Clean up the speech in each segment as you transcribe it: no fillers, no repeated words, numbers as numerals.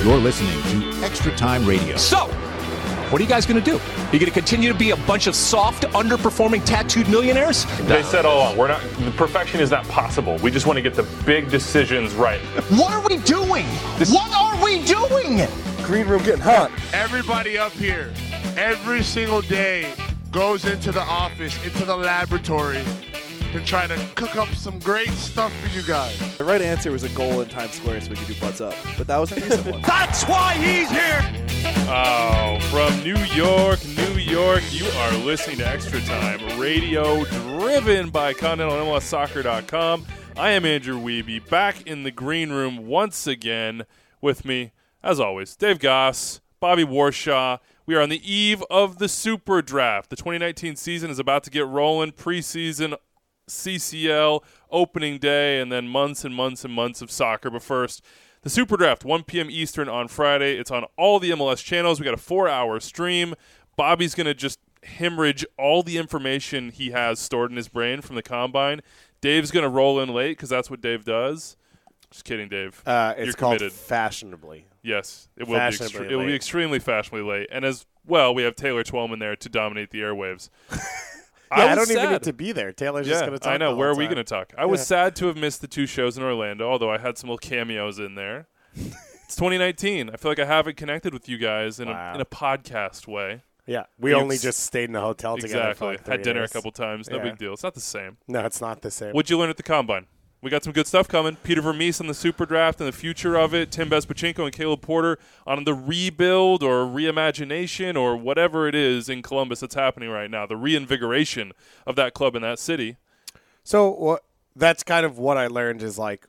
You're listening to Extra Time Radio. So, what are you guys going to do? You going to continue to be a bunch of soft, underperforming, tattooed millionaires? They said all along, perfection is not possible. We just want to get the big decisions right. What are we doing? What are we doing? Green room getting hot. Everybody up here, every single day, goes into the office, into the laboratory, to try to cook up some great stuff for you guys. The right answer was a goal in Times Square so we could do butts up, but that was an easy one. That's why he's here. Oh, from New York, you are listening to Extra Time Radio, driven by ContinentalMLSsoccer.com. I am Andrew Wiebe, back in the green room once again. With me, as always, Dave Goss, Bobby Warshaw. We are on the eve of the Super Draft. The 2019 season is about to get rolling. Preseason, CCL, opening day, and then months and months and months of soccer. But first, the Super Draft, 1 p.m. Eastern on Friday. It's on all the MLS channels. We got a 4-hour stream. Bobby's going to just hemorrhage all the information he has stored in his brain from the Combine. Dave's going to roll in late because that's what Dave does. Just kidding, Dave. It's called committed. Fashionably. Yes, it will be. It will be extremely fashionably late. And as well, we have Taylor Twellman there to dominate the airwaves. I don't even get to be there. Taylor's just going to talk. I know. The Where whole are we time. going to talk? I was sad to have missed the 2 shows in Orlando, although I had some little cameos in there. It's 2019. I feel like I haven't connected with you guys in a podcast way. Yeah, we only just stayed in a hotel together. Exactly. Had dinner a couple times. No big deal. It's not the same. No, it's not the same. What'd you learn at the Combine? We got some good stuff coming. Peter Vermees on the Super Draft and the future of it. Tim Bezpachenko and Caleb Porter on the rebuild or reimagination or whatever it is in Columbus that's happening right now. The reinvigoration of that club in that city. So that's kind of what I learned is like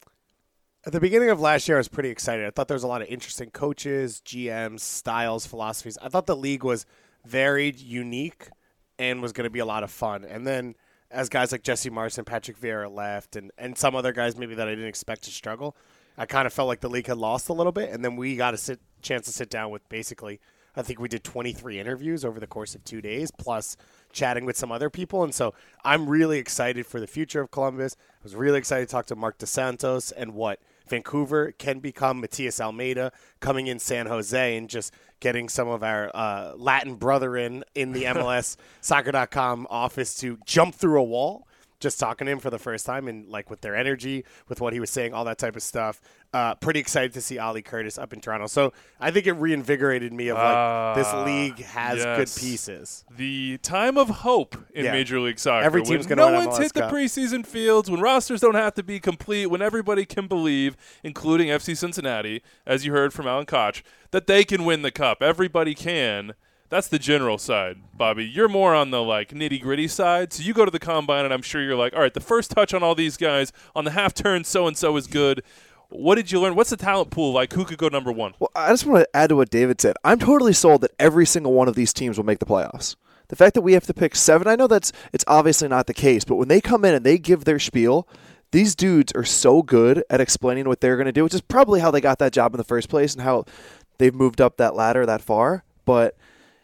at the beginning of last year I was pretty excited. I thought there was a lot of interesting coaches, GMs, styles, philosophies. I thought the league was varied, unique, and was going to be a lot of fun. And then as guys like Jesse Marson, Patrick Vieira left, and some other guys maybe that I didn't expect to struggle, I kind of felt like the league had lost a little bit. And then we got a chance to sit down with basically, I think we did 23 interviews over the course of 2 days, plus chatting with some other people. And so I'm really excited for the future of Columbus. I was really excited to talk to Mark DeSantos and what Vancouver can become, Matias Almeida coming in San Jose and just getting some of our Latin brethren in the MLS soccer.com office to jump through a wall, just talking to him for the first time and like with their energy, with what he was saying, all that type of stuff. Pretty excited to see Ali Curtis up in Toronto. So I think it reinvigorated me of like this league has good pieces. The time of hope in Major League Soccer. Every team's going to win MLS No one's hit Cup. the preseason fields, when rosters don't have to be complete, when everybody can believe, including FC Cincinnati, as you heard from Alan Koch, that they can win the cup. Everybody can. That's the general side, Bobby. You're more on the like nitty-gritty side. So you go to the Combine, and I'm sure you're like, all right, the first touch on all these guys, on the half turn, so-and-so is good. What did you learn? What's the talent pool like? Who could go number one? Well, I just want to add to what David said. I'm totally sold that every single one of these teams will make the playoffs. The fact that we have to pick 7, I know it's obviously not the case, but when they come in and they give their spiel, these dudes are so good at explaining what they're going to do, which is probably how they got that job in the first place and how they've moved up that ladder that far. But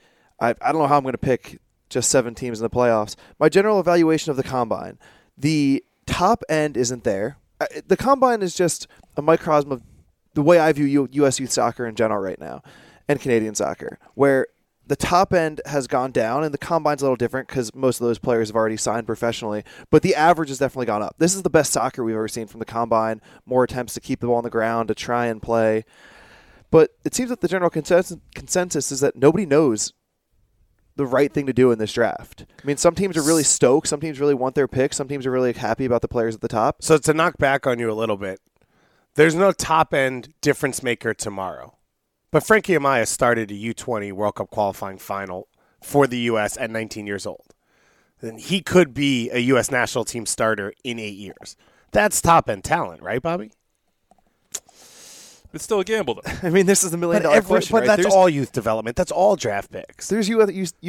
I don't know how I'm going to pick just 7 teams in the playoffs. My general evaluation of the Combine, the top end isn't there. The Combine is just a microcosm of the way I view U.S. youth soccer in general right now and Canadian soccer, where the top end has gone down, and the Combine's a little different because most of those players have already signed professionally, but the average has definitely gone up. This is the best soccer we've ever seen from the Combine, more attempts to keep the ball on the ground, to try and play. But it seems that the general consensus is that nobody knows the right thing to do in this draft. I mean, some teams are really stoked. Some teams really want their pick. Some teams are really happy about the players at the top. So to knock back on you a little bit, there's no top-end difference maker tomorrow. But Frankie Amaya started a U20 World Cup qualifying final for the U.S. at 19 years old. And he could be a U.S. national team starter in 8 years. That's top-end talent, right, Bobby? It's still a gamble, though. I mean, this is the $1 million question, but right? that's all youth development. That's all draft picks. There's U.S.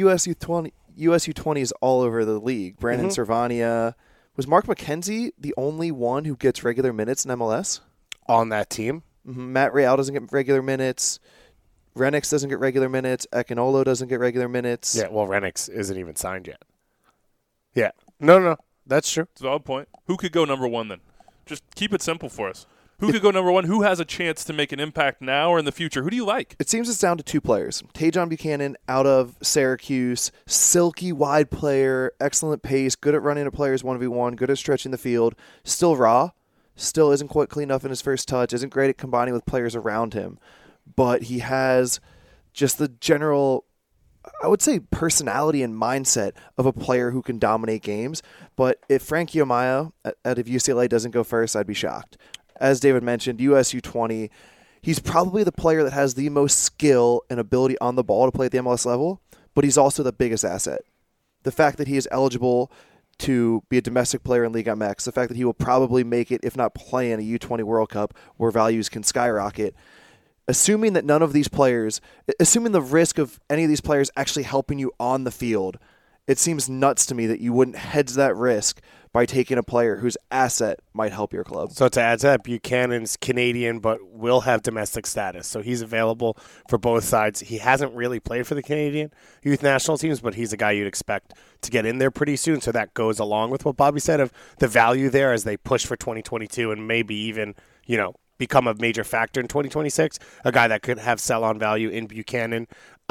U20s all over the league. Brandon Servania. Was Mark McKenzie the only one who gets regular minutes in MLS? On that team? Mm-hmm. Matt Real doesn't get regular minutes. Renix doesn't get regular minutes. Ekinolo doesn't get regular minutes. Yeah, well, Renix isn't even signed yet. Yeah. No. That's true. It's a valid point. Who could go number one then? Just keep it simple for us. Who could go number one? Who has a chance to make an impact now or in the future? Who do you like? It seems it's down to two players. Tajon Buchanan out of Syracuse, silky wide player, excellent pace, good at running at players 1v1, good at stretching the field, still raw, still isn't quite clean enough in his first touch, isn't great at combining with players around him, but he has just the general, I would say, personality and mindset of a player who can dominate games. But if Frankie Amaya out of UCLA doesn't go first, I'd be shocked. As David mentioned, USU 20, he's probably the player that has the most skill and ability on the ball to play at the MLS level, but he's also the biggest asset. The fact that he is eligible to be a domestic player in Liga MX, the fact that he will probably make it, if not play in a U20 World Cup where values can skyrocket, assuming that none of these players, assuming the risk of any of these players actually helping you on the field, it seems nuts to me that you wouldn't hedge that risk by taking a player whose asset might help your club. So to add to that, Buchanan's Canadian but will have domestic status. So he's available for both sides. He hasn't really played for the Canadian youth national teams, but he's a guy you'd expect to get in there pretty soon. So that goes along with what Bobby said of the value there as they push for 2022 and maybe even, become a major factor in 2026. A guy that could have sell-on value in Buchanan.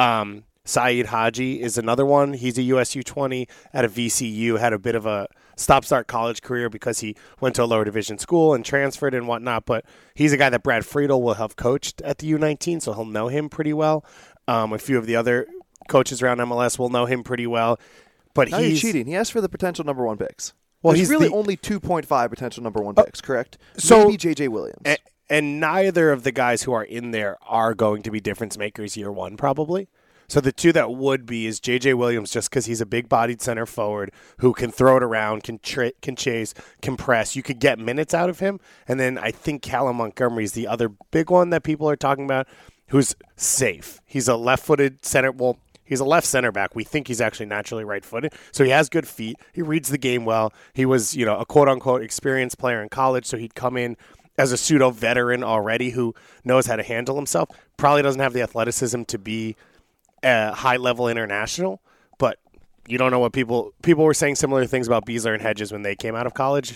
Saeed Haji is another one. He's a USU 20 at a VCU, had a bit of a stop-start college career because he went to a lower division school and transferred and whatnot, but he's a guy that Brad Friedel will have coached at the U19, so he'll know him pretty well. A few of the other coaches around MLS will know him pretty well. But now he's cheating. He asked for the potential number one picks. Well, he's really only 2.5 potential number one picks, correct? So maybe J.J. Williams. And neither of the guys who are in there are going to be difference makers year one, probably. So the two that would be is J.J. Williams, just because he's a big-bodied center forward who can throw it around, can chase, can press. You could get minutes out of him. And then I think Callum Montgomery is the other big one that people are talking about, who's safe. He's a left-footed center. Well, he's a left center back. We think he's actually naturally right-footed. So he has good feet. He reads the game well. He was, a quote-unquote experienced player in college, so he'd come in as a pseudo-veteran already who knows how to handle himself. Probably doesn't have the athleticism to be high-level international, but you don't know what people were saying similar things about Beasler and Hedges when they came out of college.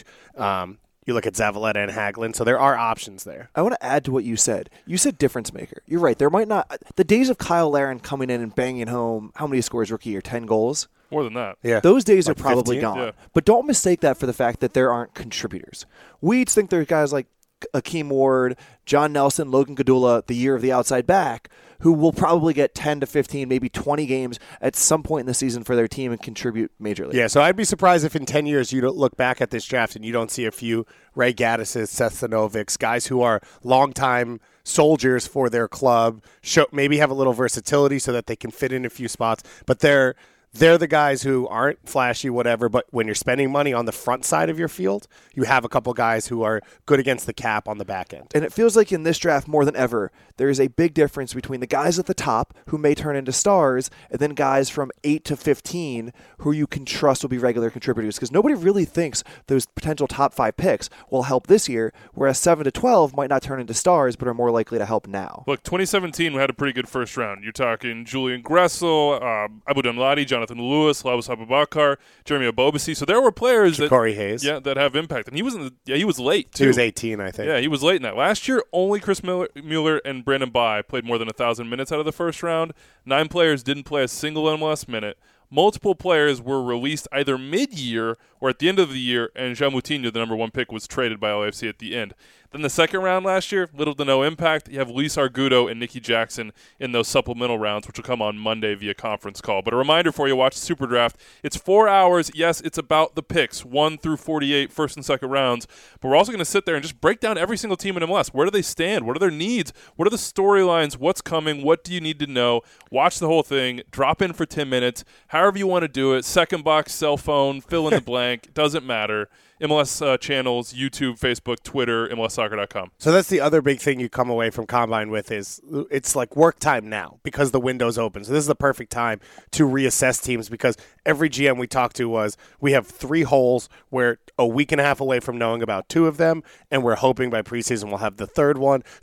You look at Zavaleta and Hagelin, so there are options there. I want to add to what you said. You said difference maker. You're right. There might not – the days of Kyle Larin coming in and banging home, how many scores rookie year, 10 goals? More than that. Yeah. Those days like are probably 15? gone. Yeah. But don't mistake that for the fact that there aren't contributors. We each think there's guys like Akeem Ward, John Nelson, Logan Gadula, the year of the outside back, who will probably get 10 to 15, maybe 20 games at some point in the season for their team and contribute majorly. Yeah, so I'd be surprised if in 10 years you don't look back at this draft and you don't see a few Ray Gattises, Seth Stanovics, guys who are longtime soldiers for their club, maybe have a little versatility so that they can fit in a few spots, but they're the guys who aren't flashy, whatever, but when you're spending money on the front side of your field, you have a couple guys who are good against the cap on the back end. And it feels like in this draft more than ever, there is a big difference between the guys at the top who may turn into stars and then guys from 8 to 15 who you can trust will be regular contributors, because nobody really thinks those potential top 5 picks will help this year, whereas 7 to 12 might not turn into stars but are more likely to help now. Look, 2017 we had a pretty good first round. You're talking Julian Gressel, Abu Damladi, Jonathan Lewis, Lawis Abubakar, Jeremy Abobasi. So there were players Corey Hayes. Yeah, that have impact. And he was he was late too. He was 18, I think. Yeah, he was late in that. Last year, only Chris Mueller and Brandon Bai played more than 1,000 minutes out of the first round. 9 players didn't play a single MLS minute. Multiple players were released either mid-year or at the end of the year, and Jean Moutinho, the number 1 pick, was traded by LAFC at the end. Then the second round last year, little to no impact. You have Luis Argudo and Nicky Jackson in those supplemental rounds, which will come on Monday via conference call. But a reminder for you, watch the Super Draft. It's 4 hours. Yes, it's about the picks, 1 through 48, first and second rounds. But we're also going to sit there and just break down every single team in MLS. Where do they stand? What are their needs? What are the storylines? What's coming? What do you need to know? Watch the whole thing. Drop in for 10 minutes. However you want to do it. Second box, cell phone, fill in the blank. Doesn't matter. MLS channels, YouTube, Facebook, Twitter, MLSsoccer.com. So that's the other big thing you come away from Combine with is it's like work time now because the window's open. So this is the perfect time to reassess teams because every GM we talked to was we have 3 holes. We're a week and a half away from knowing about 2 of them, and we're hoping by preseason we'll have the third one. So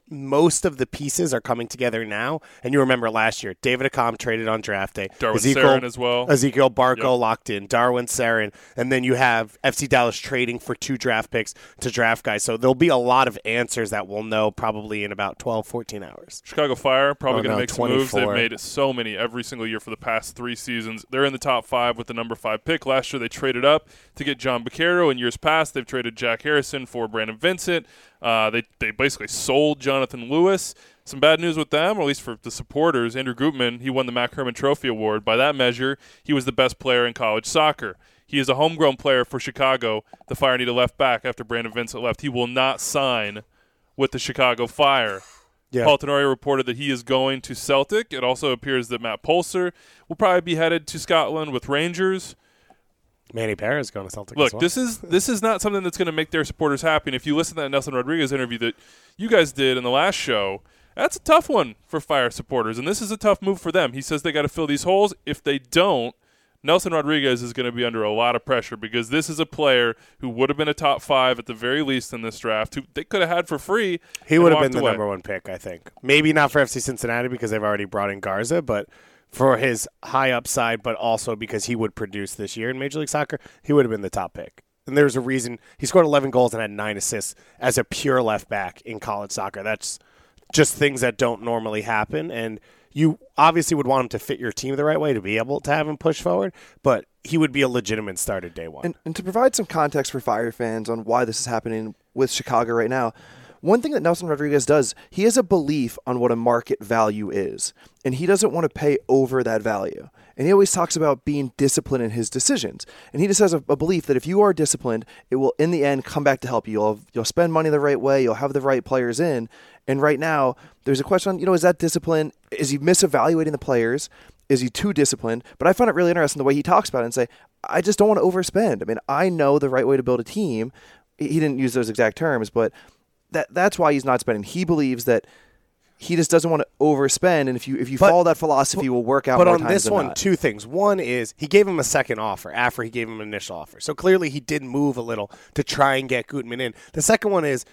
most of the pieces are coming together now. And you remember last year, David Accam traded on draft day. Darwin Sarin as well. Ezekiel Barco locked in. Darwin Sarin. And then you have FC Dallas trading for 2 draft picks to draft guys. So there'll be a lot of answers that we'll know probably in about 12, 14 hours. Chicago Fire probably going to make some moves. 24. They've made so many every single year for the past 3 seasons. They're in the top 5 with the number 5 pick. Last year they traded up to get John Baccaro. In years past, they've traded Jack Harrison for Brandon Vincent. They basically sold Jonathan Lewis. Some bad news with them, or at least for the supporters. Andrew Gutman, he won the Mac Herman Trophy Award. By that measure, he was the best player in college soccer. He is a homegrown player for Chicago. The Fire need a left back after Brandon Vincent left. He will not sign with the Chicago Fire. Yeah. Paul Tenorio reported that he is going to Celtic. It also appears that Matt Pulser will probably be headed to Scotland with Rangers. Manny Parra is going to Celtic Look, as well. this is not something that's going to make their supporters happy. And if you listen to that Nelson Rodriguez interview that you guys did in the last show, that's a tough one for Fire supporters, and this is a tough move for them. He says they got to fill these holes. If they don't, Nelson Rodriguez is going to be under a lot of pressure because this is a player who would have been a top 5 at the very least in this draft, who they could have had for free. He would have been the away. number 1 pick, I think. Maybe not for FC Cincinnati because they've already brought in Garza, but for his high upside, but also because he would produce this year in Major League Soccer, he would have been the top pick. And there's a reason he scored 11 goals and had 9 assists as a pure left back in college soccer. That's just things that don't normally happen. And you obviously would want him to fit your team the right way to be able to have him push forward, but he would be a legitimate starter day one. And to provide some context for Fire fans on why this is happening with Chicago right now, one thing that Nelson Rodriguez does, he has a belief on what a market value is, and he doesn't want to pay over that value. And he always talks about being disciplined in his decisions. And he just has a belief that if you are disciplined, it will, in the end, come back to help you. You'll spend money the right way. You'll have the right players in. And right now, there's a question on, is that discipline? Is he misevaluating the players? Is he too disciplined? But I find it really interesting the way he talks about it and say, I just don't want to overspend. I mean, I know the right way to build a team. He didn't use those exact terms, but that's why he's not spending. He believes that he just doesn't want to overspend, and if you follow that philosophy, will work out. But more on times this than one, not. 2 things. One is he gave him a second offer after he gave him an initial offer. So clearly he did move a little to try and get Gutman in. The second one is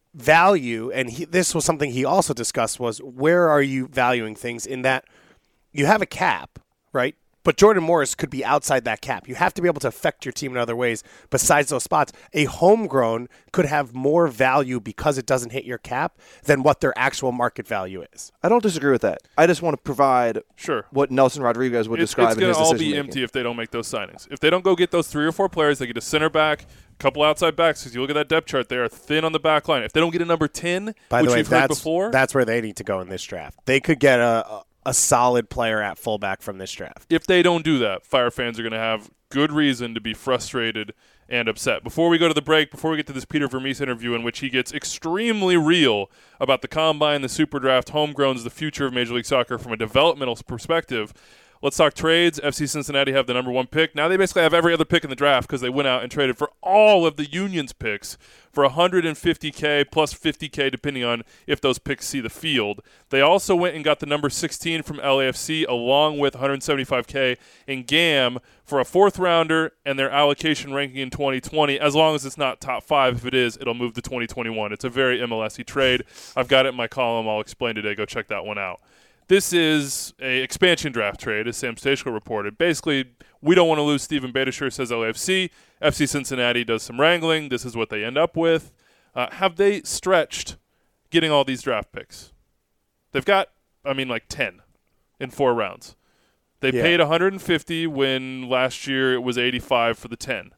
value, and this was something he also discussed, was where are you valuing things in that you have a cap, right? But Jordan Morris could be outside that cap. You have to be able to affect your team in other ways besides those spots. A homegrown could have more value because it doesn't hit your cap than what their actual market value is. I don't disagree with that. I just want to provide what Nelson Rodriguez would describe in his decision-making. It's going to all be empty if they don't make those signings. If they don't go get those 3 or 4 players, they get a center back, a couple outside backs, because you look at that depth chart, they are thin on the back line. If they don't get a number 10, By the which way, we've heard before. That's where they need to go in this draft. They could get a solid player at fullback from this draft. If they don't do that, Fire fans are going to have good reason to be frustrated and upset. Before we go to the break, before we get to this Peter Vermees interview in which he gets extremely real about the Combine, the Super Draft, homegrowns, the future of Major League Soccer from a developmental perspective, let's talk trades. FC Cincinnati have the number 1 pick. Now they basically have every other pick in the draft because they went out and traded for all of the Union's picks for $150K plus $50K depending on if those picks see the field. They also went and got the number 16 from LAFC along with $175K in GAM for a 4th rounder and their allocation ranking in 2020. As long as it's not top 5, if it is, it'll move to 2021. It's a very MLS-y trade. I've got it in my column. I'll explain today. Go check that one out. This is a expansion draft trade, as Sam Stejko reported. Basically, we don't want to lose Steven Beitashour, says LAFC. FC Cincinnati does some wrangling. This is what they end up with. Have they stretched getting all these draft picks? They've got, 10 in 4 rounds. They paid $150 when last year it was $85 for the 10.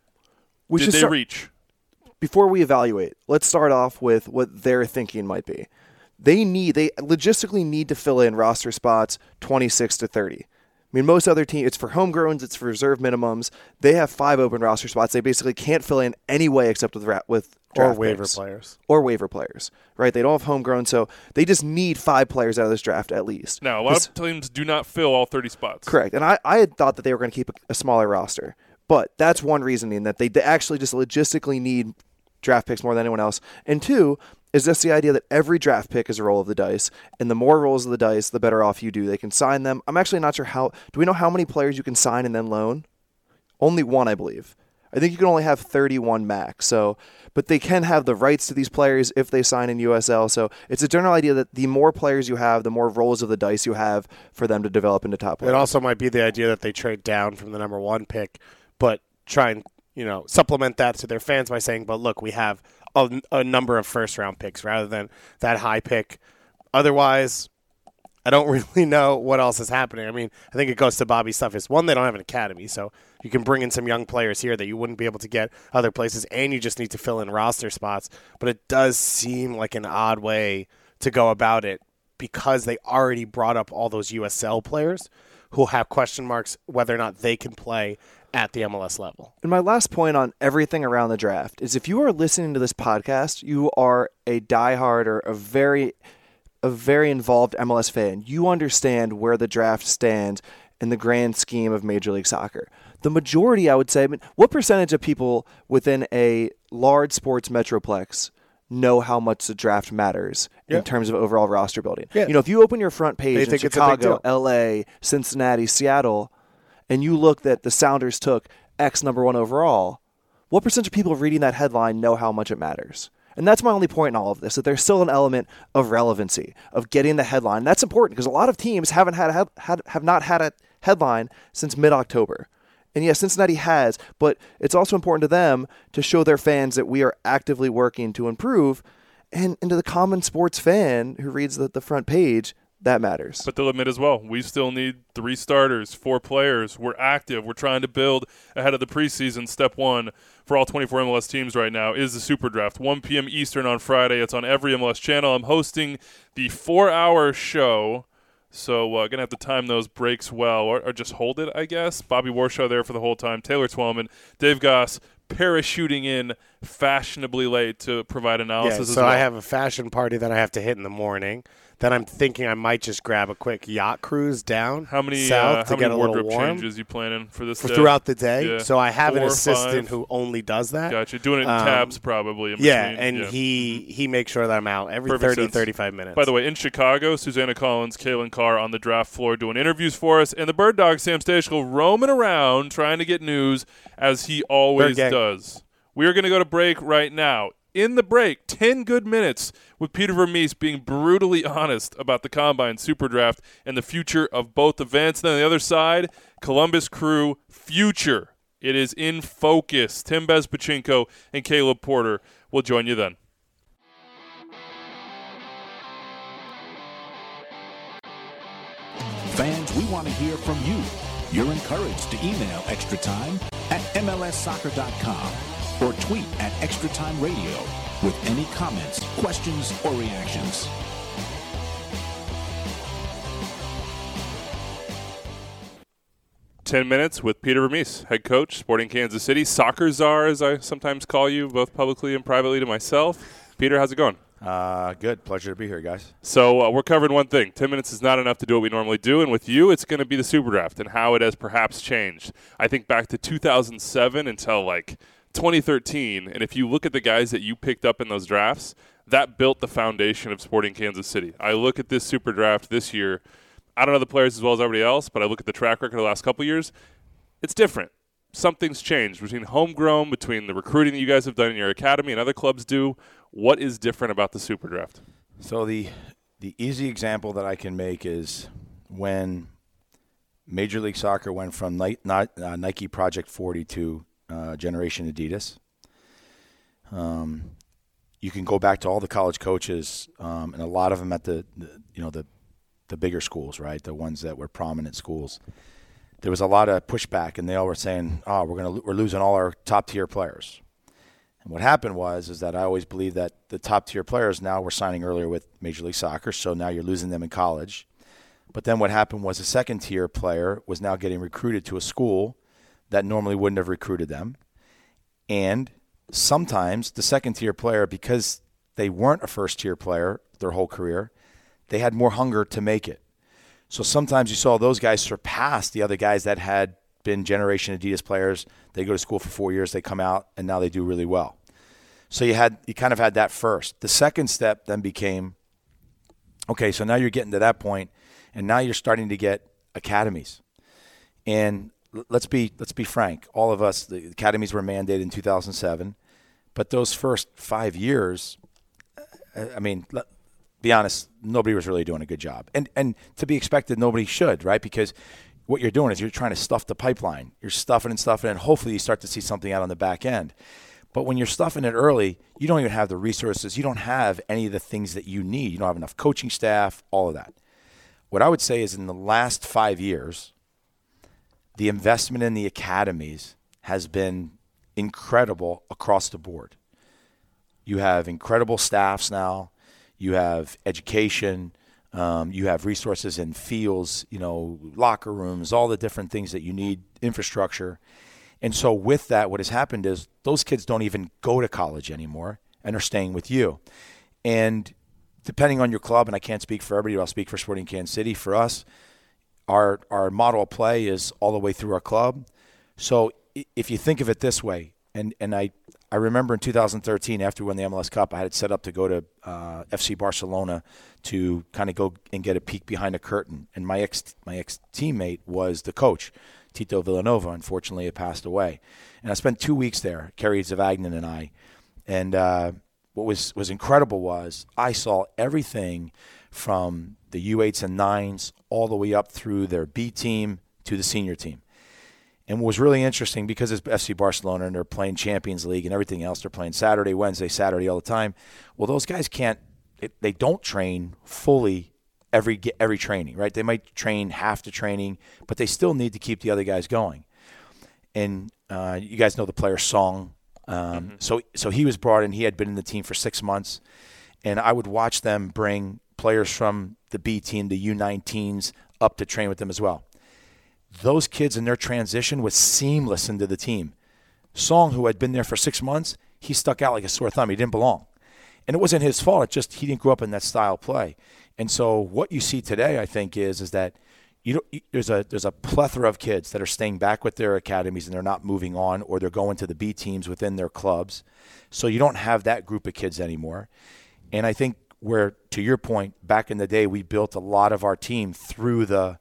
Did they reach? Before we evaluate, let's start off with what their thinking might be. They logistically need to fill in roster spots 26 to 30. I mean, most other teams, it's for homegrowns, it's for reserve minimums. They have 5 open roster spots. They basically can't fill in any way except with draft or waiver picks. players. Or waiver players, right? They don't have homegrown, so they just need 5 players out of this draft at least. Now, a lot of teams do not fill all 30 spots. Correct, and I had thought that they were going to keep a smaller roster, but that's one reasoning, that they actually just logistically need draft picks more than anyone else. And 2, is just the idea that every draft pick is a roll of the dice, and the more rolls of the dice, the better off you do. They can sign them. I'm actually not sure do we know how many players you can sign and then loan? Only 1, I believe. I think you can only have 31 max. So, but they can have the rights to these players if they sign in USL. So it's a general idea that the more players you have, the more rolls of the dice you have for them to develop into top players. It also might be the idea that they trade down from the number 1 pick, but try and supplement that to their fans by saying, but look, we have a number of first-round picks rather than that high pick. Otherwise, I don't really know what else is happening. I mean, I think it goes to Bobby's stuff. Is one, they don't have an academy, so you can bring in some young players here that you wouldn't be able to get other places, and you just need to fill in roster spots. But it does seem like an odd way to go about it because they already brought up all those USL players who have question marks whether or not they can play at the MLS level. And my last point on everything around the draft is if you are listening to this podcast, you are a diehard or a very involved MLS fan. You understand where the draft stands in the grand scheme of Major League Soccer. The majority, I would say, what percentage of people within a large sports metroplex know how much the draft matters in terms of overall roster building? Yeah. If you open your front page in Chicago, LA, Cincinnati, Seattle, and you look that the Sounders took X number 1 overall, what percentage of people reading that headline know how much it matters? And that's my only point in all of this, that there's still an element of relevancy, of getting the headline. That's important because a lot of teams have not had a headline since mid-October. And yes, Cincinnati has, but it's also important to them to show their fans that we are actively working to improve. And to the common sports fan who reads the front page, that matters. But they'll admit as well, we still need 3 starters, 4 players. We're active. We're trying to build ahead of the preseason. Step 1 for all 24 MLS teams right now is the Super Draft. 1 p.m. Eastern on Friday. It's on every MLS channel. I'm hosting the 4-hour show, so going to have to time those breaks well, or just hold it, I guess. Bobby Warshaw there for the whole time. Taylor Twellman, Dave Goss parachuting in fashionably late to provide analysis as well. I have a fashion party that I have to hit in the morning. Then I'm thinking I might just grab a quick yacht cruise down south to get a little warm. Changes you planning for this day? Throughout the day? Yeah. So I have 4 an or assistant 5. who only does that. Gotcha. Doing it in tabs probably. He makes sure that I'm out every 35 minutes. By the way, in Chicago, Susanna Collins, Kaylin Carr on the draft floor doing interviews for us, and the Bird Dog, Sam Stachel, roaming around trying to get news as he always does. We are going to go to break right now. In the break, 10 good minutes with Peter Vermees being brutally honest about the Combine Super Draft and the future of both events. Then on the other side, Columbus Crew future. It is in focus. Tim Bezpachinko and Caleb Porter will join you then. Fans, we want to hear from you. You're encouraged to email Extra Time at MLSsoccer.com. or tweet at Extra Time Radio with any comments, questions, or reactions. "10 Minutes with Peter Vermees, head coach, Sporting Kansas City, soccer czar, as I sometimes call you, both publicly and privately to myself. Peter, how's it going? Good. Pleasure to be here, guys. So we're covering one thing. 10 minutes is not enough to do what we normally do, and with you, it's going to be the Super Draft and how it has perhaps changed. I think back to 2007 until 2013, and if you look at the guys that you picked up in those drafts, that built the foundation of Sporting Kansas City. I look at this Super Draft this year. I don't know the players as well as everybody else, but I look at the track record of the last couple of years. It's different. Something's changed between homegrown, between the recruiting that you guys have done in your academy and other clubs do. What is different about the Super Draft? So the easy example that I can make is when Major League Soccer went from Nike Project 40 to Generation Adidas. You can go back to all the college coaches, and a lot of them at the bigger schools, right? The ones that were prominent schools. There was a lot of pushback, and they all were saying, we're losing all our top-tier players. And what happened is that I always believed that the top-tier players now were signing earlier with Major League Soccer, so now you're losing them in college. But then what happened was a second-tier player was now getting recruited to a school that normally wouldn't have recruited them. And sometimes the second-tier player, because they weren't a first-tier player their whole career, they had more hunger to make it. So sometimes you saw those guys surpass the other guys that had been Generation Adidas players. They go to school for 4 years, they come out, and now they do really well. So you kind of had that first. The second step then became, okay, so now you're getting to that point, and now you're starting to get academies. And let's be frank. All of us, the academies were mandated in 2007, but those first 5 years, I mean, be honest, nobody was really doing a good job. And to be expected, nobody should, right? Because what you're doing is you're trying to stuff the pipeline. You're stuffing it, and hopefully you start to see something out on the back end. But when you're stuffing it early, you don't even have the resources. You don't have any of the things that you need. You don't have enough coaching staff, all of that. What I would say is in the last 5 years, the investment in the academies has been incredible across the board. You have incredible staffs now. You have education. You have resources in fields, locker rooms, all the different things that you need, infrastructure. And so with that, what has happened is those kids don't even go to college anymore and are staying with you. And depending on your club, and I can't speak for everybody, but I'll speak for Sporting Kansas City. For us, our model of play is all the way through our club. So if you think of it this way, and I remember in 2013 after we won the MLS Cup, I had it set up to go to FC Barcelona to kind of go and get a peek behind the curtain. And my ex teammate was the coach, Tito Villanova. Unfortunately, it passed away. And I spent 2 weeks there, Kerry Zavagnin and I. And what was incredible was I saw everything from the U8s and 9s all the way up through their B team to the senior team. And what was really interesting, because it's FC Barcelona and they're playing Champions League and everything else, they're playing Saturday, Wednesday, Saturday all the time. Well, those guys they don't train fully every training, right? They might train half the training, but they still need to keep the other guys going. And you guys know the player Song. So he was brought in. He had been in the team for 6 months. And I would watch them bring players from the B team, the U19s, up to train with them as well. Those kids in their transition was seamless into the team. Song, who had been there for 6 months, he stuck out like a sore thumb. He didn't belong. And it wasn't his fault. It's just he didn't grow up in that style of play. And so what you see today, I think, is that there's a plethora of kids that are staying back with their academies and they're not moving on, or they're going to the B teams within their clubs. So you don't have that group of kids anymore. And I think where, to your point, back in the day, we built a lot of our team through the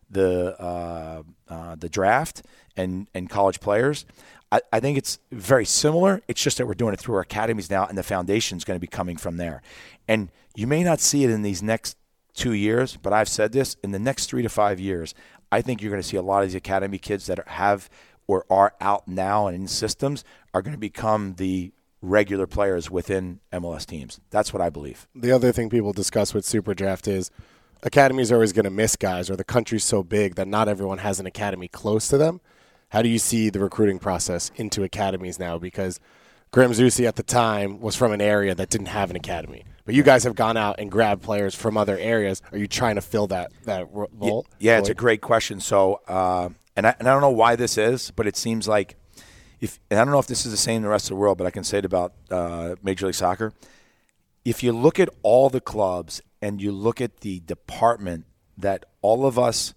draft and college players. I think it's very similar. It's just that we're doing it through our academies now, and the foundation is going to be coming from there. And you may not see it in these next 2 years, but I've said this, in the next 3 to 5 years, I think you're going to see a lot of these academy kids that have or are out now and in systems are going to become the regular players within MLS teams. That's what I believe. The other thing people discuss with Super Draft is academies are always going to miss guys, or the country's so big that not everyone has an academy close to them. How do you see the recruiting process into academies now? Because Graham Zusi at the time was from an area that didn't have an academy. But you guys have gone out and grabbed players from other areas. Are you trying to fill that role? Yeah, it's a great question. So, and I don't know why this is, but it seems like, and I don't know if this is the same in the rest of the world, but I can say it about Major League Soccer. If you look at all the clubs and you look at the department that all of us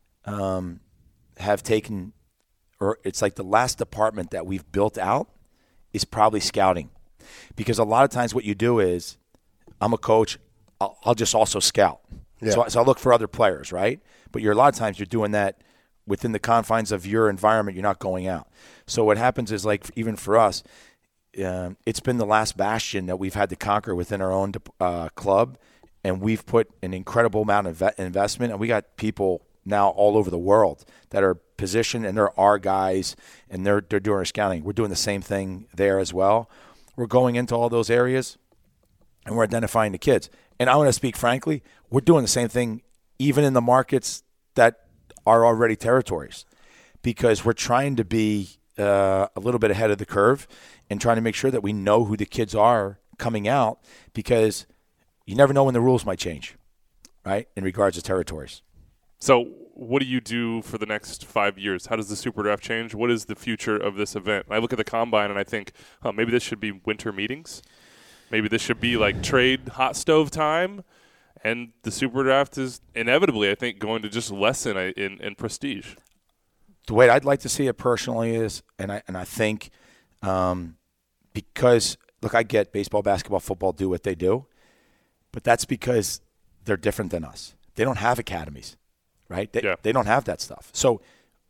have taken, or it's like the last department that we've built out is probably scouting. Because a lot of times what you do is, I'm a coach, I'll just also scout. Yeah. So I look for other players, right? But a lot of times you're doing that within the confines of your environment. You're not going out. So what happens is, like, even for us, it's been the last bastion that we've had to conquer within our own club, and we've put an incredible amount of investment, and we got people now all over the world that are positioned, and they're our guys, and they're doing our scouting. We're doing the same thing there as well. We're going into all those areas, and we're identifying the kids. And I want to speak frankly, we're doing the same thing even in the markets that are already territories, because we're trying to be a little bit ahead of the curve and trying to make sure that we know who the kids are coming out, because you never know when the rules might change, right, in regards to territories. So what do you do for the next 5 years? How does the Super Draft change? What is the future of this event? I look at the Combine and I think, maybe this should be winter meetings. Maybe this should be like trade hot stove time. And the Super Draft is inevitably, I think, going to just lessen in prestige. The way I'd like to see it personally is, and I think because, look, I get baseball, basketball, football do what they do, but that's because they're different than us. They don't have academies. Right? They don't have that stuff. So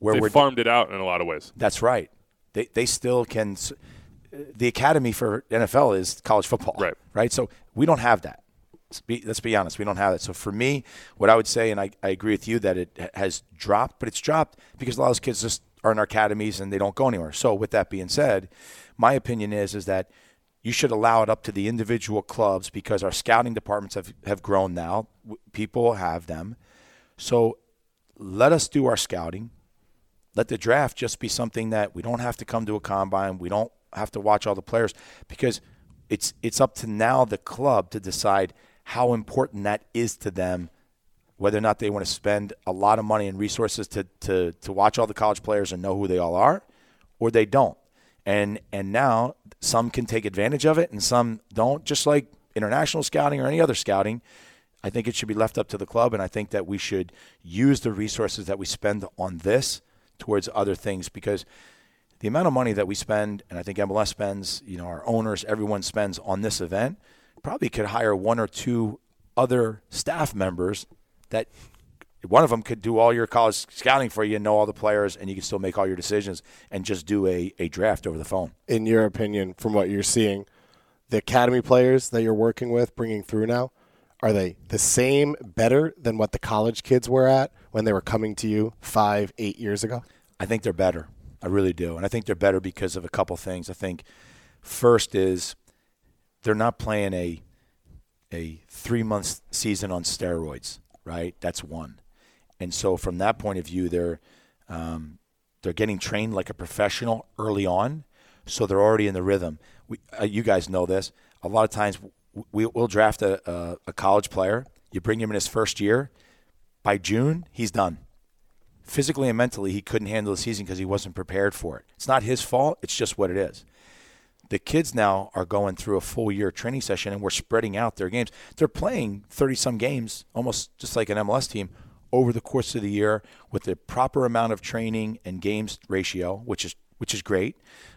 where They farmed it out in a lot of ways. That's right. They still can. The academy for NFL is college football, right? So we don't have that. Let's be honest. We don't have that. So for me, what I would say, and I agree with you that it has dropped, but it's dropped because a lot of those kids just are in our academies and they don't go anywhere. So with that being said, my opinion is that you should allow it up to the individual clubs because our scouting departments have grown now. People have them. So let us do our scouting. Let the draft just be something that we don't have to come to a combine. We don't have to watch all the players because it's up to now the club to decide how important that is to them, whether or not they want to spend a lot of money and resources to watch all the college players and know who they all are, or they don't. And now some can take advantage of it and some don't, just like international scouting or any other scouting. I think it should be left up to the club, and I think that we should use the resources that we spend on this towards other things because the amount of money that we spend, and I think MLS spends, our owners, everyone spends on this event, probably could hire one or two other staff members that one of them could do all your college scouting for you and know all the players, and you can still make all your decisions and just do a draft over the phone. In your opinion, from what you're seeing, the academy players that you're working with, bringing through now, are they the same, better than what the college kids were at when they were coming to you 5-8 years ago? I think they're better. I really do. And I think they're better because of a couple things. I think first is they're not playing a 3-month season on steroids, right? That's one. And so from that point of view, they're getting trained like a professional early on, so they're already in the rhythm. You guys know this. A lot of times we'll draft a college player. You bring him in his first year. By June, he's done. Physically and mentally, he couldn't handle the season because he wasn't prepared for it. It's not his fault. It's just what it is. The kids now are going through a full year training session, and we're spreading out their games. They're playing 30-some games, almost just like an MLS team, over the course of the year with the proper amount of training and games ratio, which is great.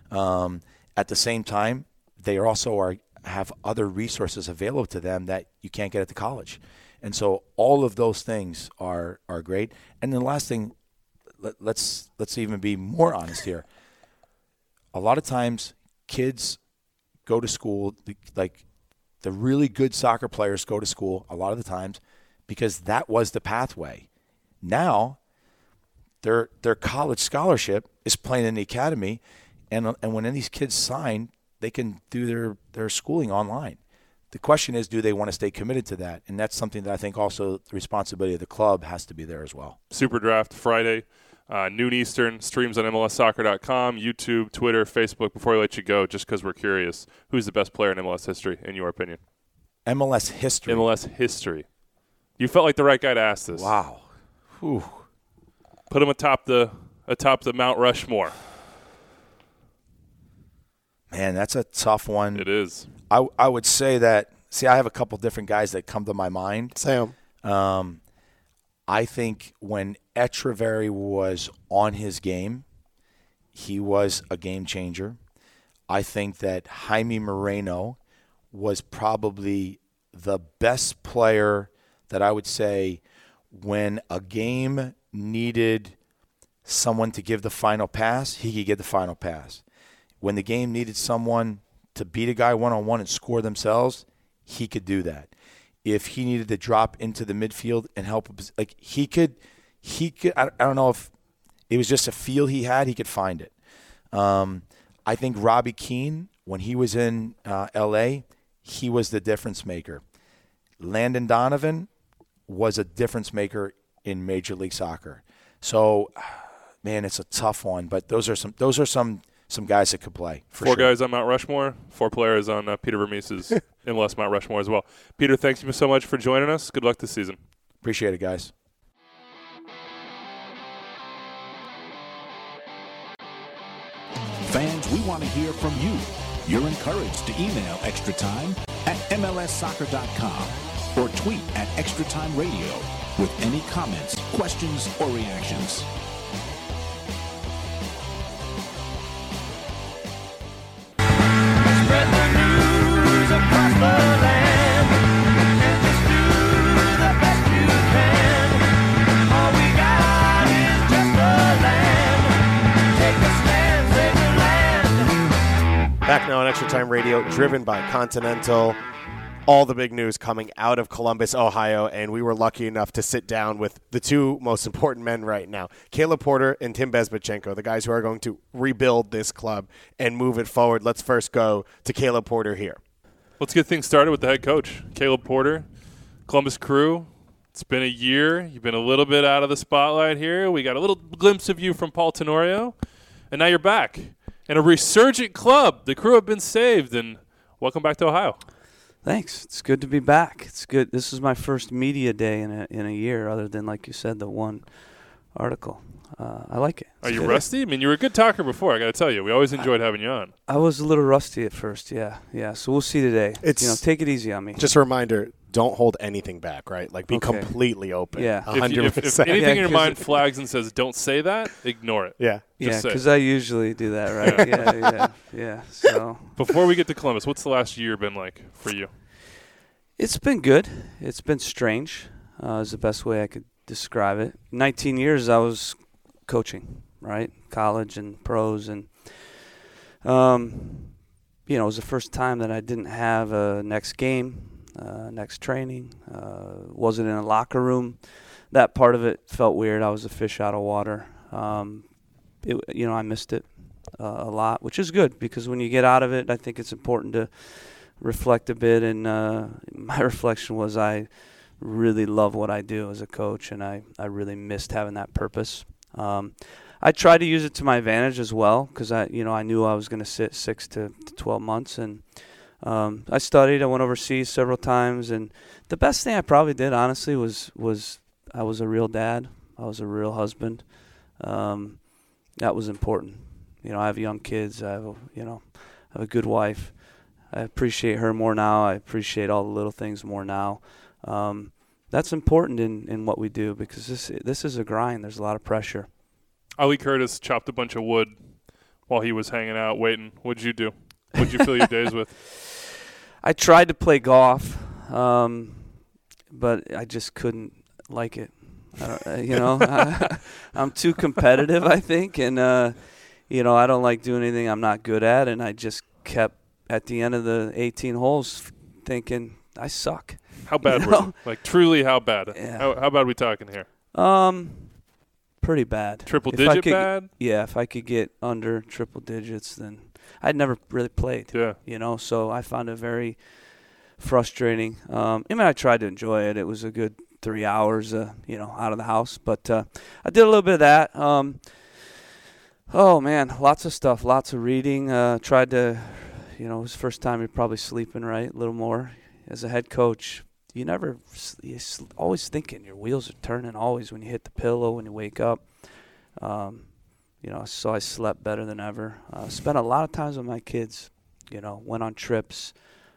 At the same time, they also have other resources available to them that you can't get at the college. And so all of those things are great. And then the last thing, let's even be more honest here. A lot of times kids go to school, like the really good soccer players go to school a lot of the times because that was the pathway. Now their college scholarship is playing in the academy, and when these kids sign, they can do their schooling online. The question is, do they want to stay committed to that? And that's something that I think also the responsibility of the club has to be there as well. Super Draft Friday, noon Eastern, streams on MLSsoccer.com, YouTube, Twitter, Facebook. Before we let you go, just because we're curious, who's the best player in MLS history, in your opinion? MLS history? MLS history. You felt like the right guy to ask this. Wow. Whew. Put him atop the Mount Rushmore. Man, that's a tough one. It is. I would say that, I have a couple different guys that come to my mind. Sam. I think when Echeverry was on his game, he was a game changer. I think that Jaime Moreno was probably the best player that I would say when a game needed someone to give the final pass, he could give the final pass. When the game needed someone to beat a guy one-on-one and score themselves, he could do that. If he needed to drop into the midfield and help, like he could. I don't know if it was just a feel he had. He could find it. I think Robbie Keane, when he was in L.A., he was the difference maker. Landon Donovan was a difference maker in Major League Soccer. So, man, it's a tough one. But those are some guys that could play. Four guys on Mount Rushmore, 4 players on Peter Vermees's MLS Mount Rushmore as well. Peter, thanks you so much for joining us. Good luck this season. Appreciate it, guys. Fans, we want to hear from you. You're encouraged to email Extra Time at MLSsoccer.com or tweet at Extra Time Radio with any comments, questions, or reactions. Spread the news across the land, and just do the best you can. All we got is just the land. Extra Time Radio, driven by Continental. All the big news coming out of Columbus, Ohio, and we were lucky enough to sit down with the two most important men right now, Caleb Porter and Tim Bezbatchenko, the guys who are going to rebuild this club and move it forward. Let's first go to Caleb Porter here. Let's get things started with the head coach, Caleb Porter, Columbus Crew. It's been a year. You've been a little bit out of the spotlight here. We got a little glimpse of you from Paul Tenorio, and now you're back. And a resurgent club. The Crew have been saved, and welcome back to Ohio. Thanks. It's good to be back. It's good. This is my first media day in a year, other than, like you said, the one article. I like it. Are you rusty? I mean, you were a good talker before, I got to tell you. We always enjoyed having you on. I was a little rusty at first, yeah. So we'll see today. Take it easy on me. Just a reminder, don't hold anything back, right? Like, be completely open. Yeah. 100%. If anything in your mind flags and says, don't say that, ignore it. Yeah. Yeah, because I usually do that, right? Yeah. So before we get to Columbus, what's the last year been like for you? It's been good. It's been strange is the best way I could describe it. 19 years I was coaching, right? College and pros. And, it was the first time that I didn't have a next game, next training, wasn't in a locker room. That part of it felt weird. I was a fish out of water. I missed it a lot, which is good because when you get out of it, I think it's important to reflect a bit. And my reflection was I really love what I do as a coach, and I really missed having that purpose. I tried to use it to my advantage as well because I knew I was going to sit 6 to 12 months, and I studied. I went overseas several times, and the best thing I probably did, honestly, was I was a real dad. I was a real husband. That was important. I have young kids. I have a good wife. I appreciate her more now. I appreciate all the little things more now. That's important in what we do because this is a grind. There's a lot of pressure. Ali Curtis chopped a bunch of wood while he was hanging out waiting. What'd you do? What'd you fill your days with? I tried to play golf, but I just couldn't like it. I'm too competitive, I think, and I don't like doing anything I'm not good at, and I just kept at the end of the 18 holes thinking I suck. How bad were you? Like, truly, how bad? Yeah. How bad are we talking here? Pretty bad. Triple-digit bad? Yeah, if I could get under triple digits, then I'd never really played. Yeah. So I found it very frustrating. I tried to enjoy it. It was a good 3 hours, out of the house. But I did a little bit of that. Oh, man, lots of stuff, lots of reading. Tried to, it was the first time you're probably sleeping, right, a little more. As a head coach, you're always thinking your wheels are turning always when you hit the pillow, when you wake up. So I slept better than ever. Spent a lot of times with my kids, went on trips,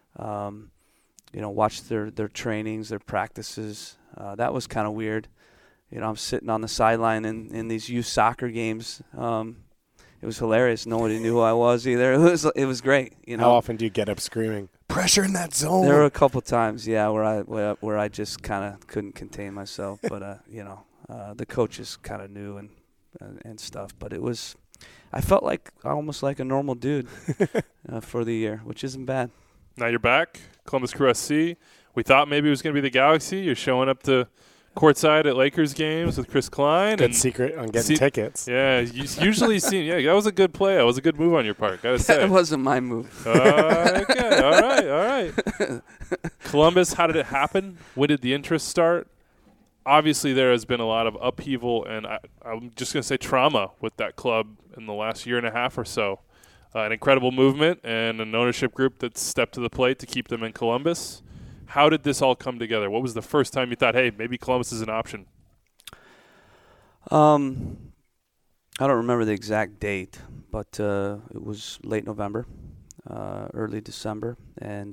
watched their trainings, their practices. That was kind of weird. I'm sitting on the sideline in these youth soccer games. It was hilarious. Nobody knew who I was either. It was great. How often do you get up screaming, pressure in that zone? There were a couple times, where I just kind of couldn't contain myself. But the coaches kind of knew and stuff. But I felt like almost like a normal dude for the year, which isn't bad. Now you're back, Columbus Crew SC. We thought maybe it was going to be the Galaxy. You're showing up to courtside at Lakers games with Chris Klein. Good secret on getting tickets. Yeah, you usually see. Yeah, that was a good play. That was a good move on your part, gotta say. That wasn't my move. Okay, all right. Columbus, how did it happen? When did the interest start? Obviously, there has been a lot of upheaval and I'm just going to say trauma with that club in the last year and a half or so. An incredible movement and an ownership group that stepped to the plate to keep them in Columbus. How did this all come together? What was the first time you thought, hey, maybe Columbus is an option? I don't remember the exact date, but it was late November, early December. And,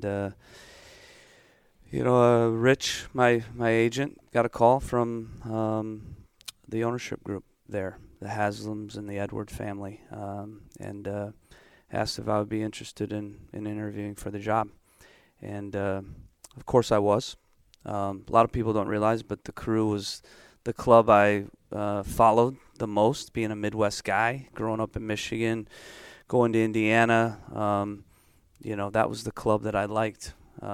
Rich, my agent, got a call from the ownership group there, the Haslams and the Edward family, and asked if I would be interested in interviewing for the job. And of course I was. A lot of people don't realize, but the Crew was the club I followed the most, being a Midwest guy, growing up in Michigan, going to Indiana. that was the club that I liked,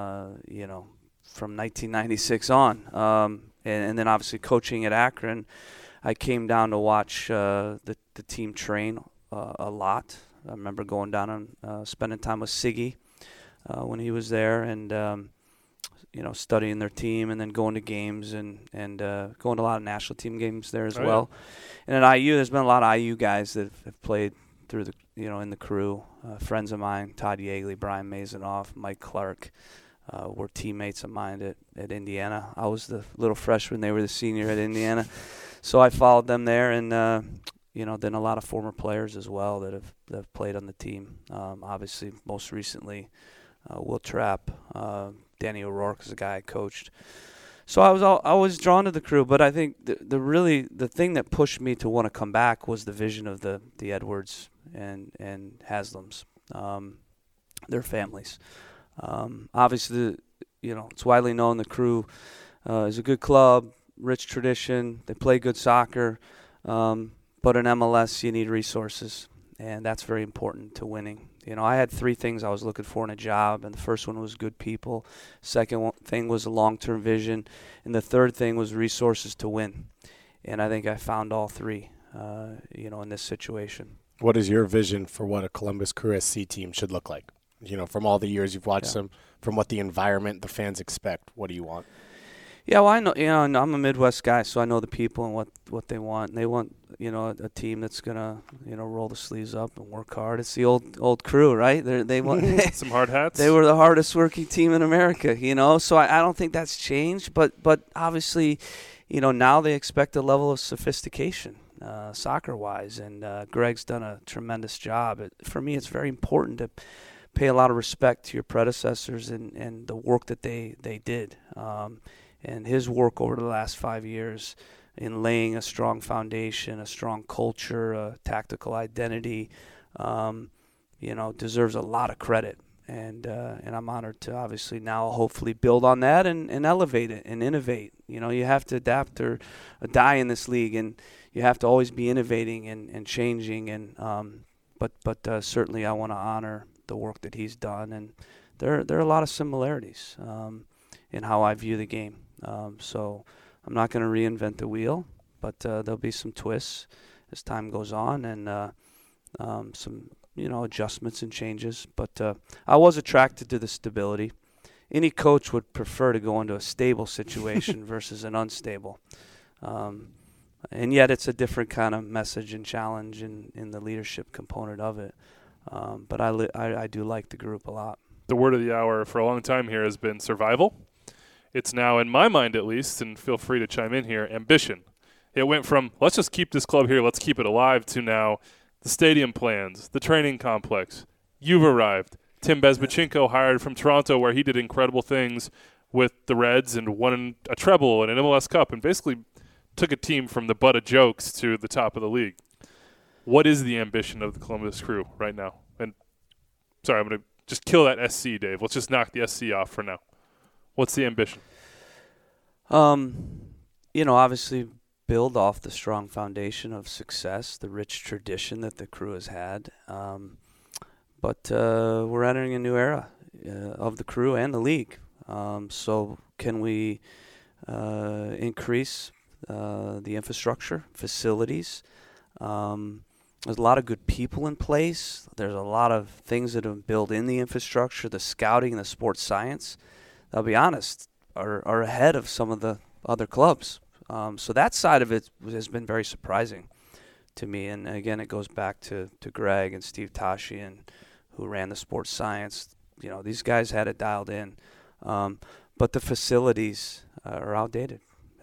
from 1996 on. And then obviously coaching at Akron, I came down to watch the team train a lot. I remember going down and spending time with Siggy when he was there, and studying their team, and then going to games and going to a lot of national team games there as well. Yeah. And at IU, there's been a lot of IU guys that have played through the in the crew. Friends of mine, Todd Yeagley, Brian Mazanoff, Mike Clark, were teammates of mine at Indiana. I was the little freshman; they were the senior at Indiana, so I followed them there, and then a lot of former players as well that have played on the team. Obviously, most recently, Will Trapp, Danny O'Rourke is a guy I coached. So I was drawn to the crew, but I think the thing that pushed me to want to come back was the vision of the Edwards and Haslams, their families. Obviously, it's widely known the crew is a good club, rich tradition. They play good soccer, but in MLS you need resources, and that's very important to winning. I had 3 things I was looking for in a job, and the first one was good people. Second thing was a long-term vision, and the third thing was resources to win. And I think I found all 3, in this situation. What is your vision for what a Columbus Crew SC team should look like? From all the years you've watched them, from what the environment, the fans expect, what do you want? Yeah, well, I know. I'm a Midwest guy, so I know the people and what they want. And they want, a team that's gonna, roll the sleeves up and work hard. It's the old crew, right? They want some hard hats. They were the hardest working team in America, So I don't think that's changed. But obviously, now they expect a level of sophistication, soccer wise, and Greg's done a tremendous job. For me, it's very important to pay a lot of respect to your predecessors and the work that they did. And his work over the last 5 years in laying a strong foundation, a strong culture, a tactical identity, deserves a lot of credit. And I'm honored to obviously now hopefully build on that and elevate it and innovate. You have to adapt or die in this league, and you have to always be innovating and changing. And but certainly I want to honor the work that he's done, and there are a lot of similarities in how I view the game. So I'm not going to reinvent the wheel, but there'll be some twists as time goes on, and some adjustments and changes. But I was attracted to the stability. Any coach would prefer to go into a stable situation versus an unstable. And yet it's a different kind of message and challenge in the leadership component of it. But I do like the group a lot. The word of the hour for a long time here has been survival. It's now, in my mind at least, and feel free to chime in here, ambition. It went from, let's just keep this club here, let's keep it alive, to now the stadium plans, the training complex. You've arrived. Tim Bezbachenko hired from Toronto, where he did incredible things with the Reds and won a treble and an MLS Cup and basically took a team from the butt of jokes to the top of the league. What is the ambition of the Columbus Crew right now? And sorry, I'm going to just kill that SC, Dave. Let's just knock the SC off for now. What's the ambition? Obviously build off the strong foundation of success, the rich tradition that the Crew has had. But we're entering a new era of the Crew and the league. So can we increase the infrastructure, facilities? There's a lot of good people in place. There's a lot of things that have built in the infrastructure, the scouting, the sports science. I'll be honest, are ahead of some of the other clubs. So that side of it has been very surprising to me. And again, it goes back to Greg and Steve Tashian, who ran the sports science. These guys had it dialed in. But the facilities are outdated.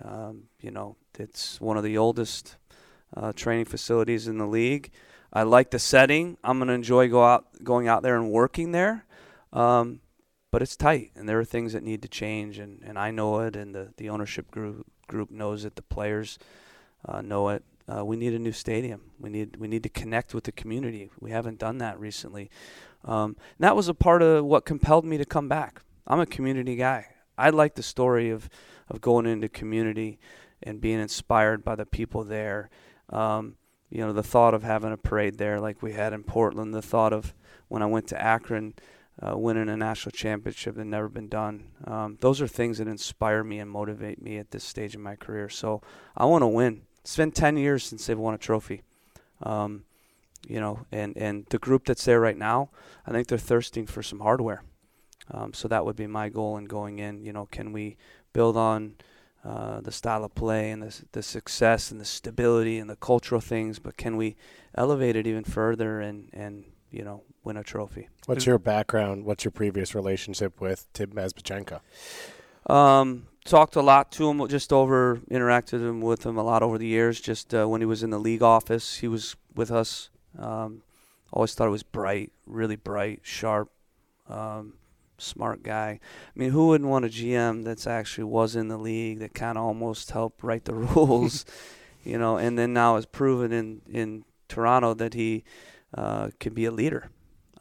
It's one of the oldest training facilities in the league. I like the setting. I'm going to enjoy going out there and working there. But it's tight, and there are things that need to change, and I know it, and the ownership group knows it, the players know it. We need a new stadium. We need to connect with the community. We haven't done that recently. And that was a part of what compelled me to come back. I'm a community guy. I like the story of going into community and being inspired by the people there. The thought of having a parade there like we had in Portland, the thought of when I went to Akron, winning a national championship that never been done. Those are things that inspire me and motivate me at this stage in my career. So I want to win. It's been 10 years since they've won a trophy. And the group that's there right now, I think they're thirsting for some hardware. So that would be my goal in going in. Can we build on the style of play and the success and the stability and the cultural things, but can we elevate it even further and win a trophy? What's your background? What's your previous relationship with Tim Mazbachenko? Talked a lot to him, interacted with him a lot over the years. Just when he was in the league office, he was with us. Always thought he was bright, really bright, sharp, smart guy. I mean, who wouldn't want a GM that's actually was in the league that kind of almost helped write the rules, and then now has proven in Toronto that he can be a leader.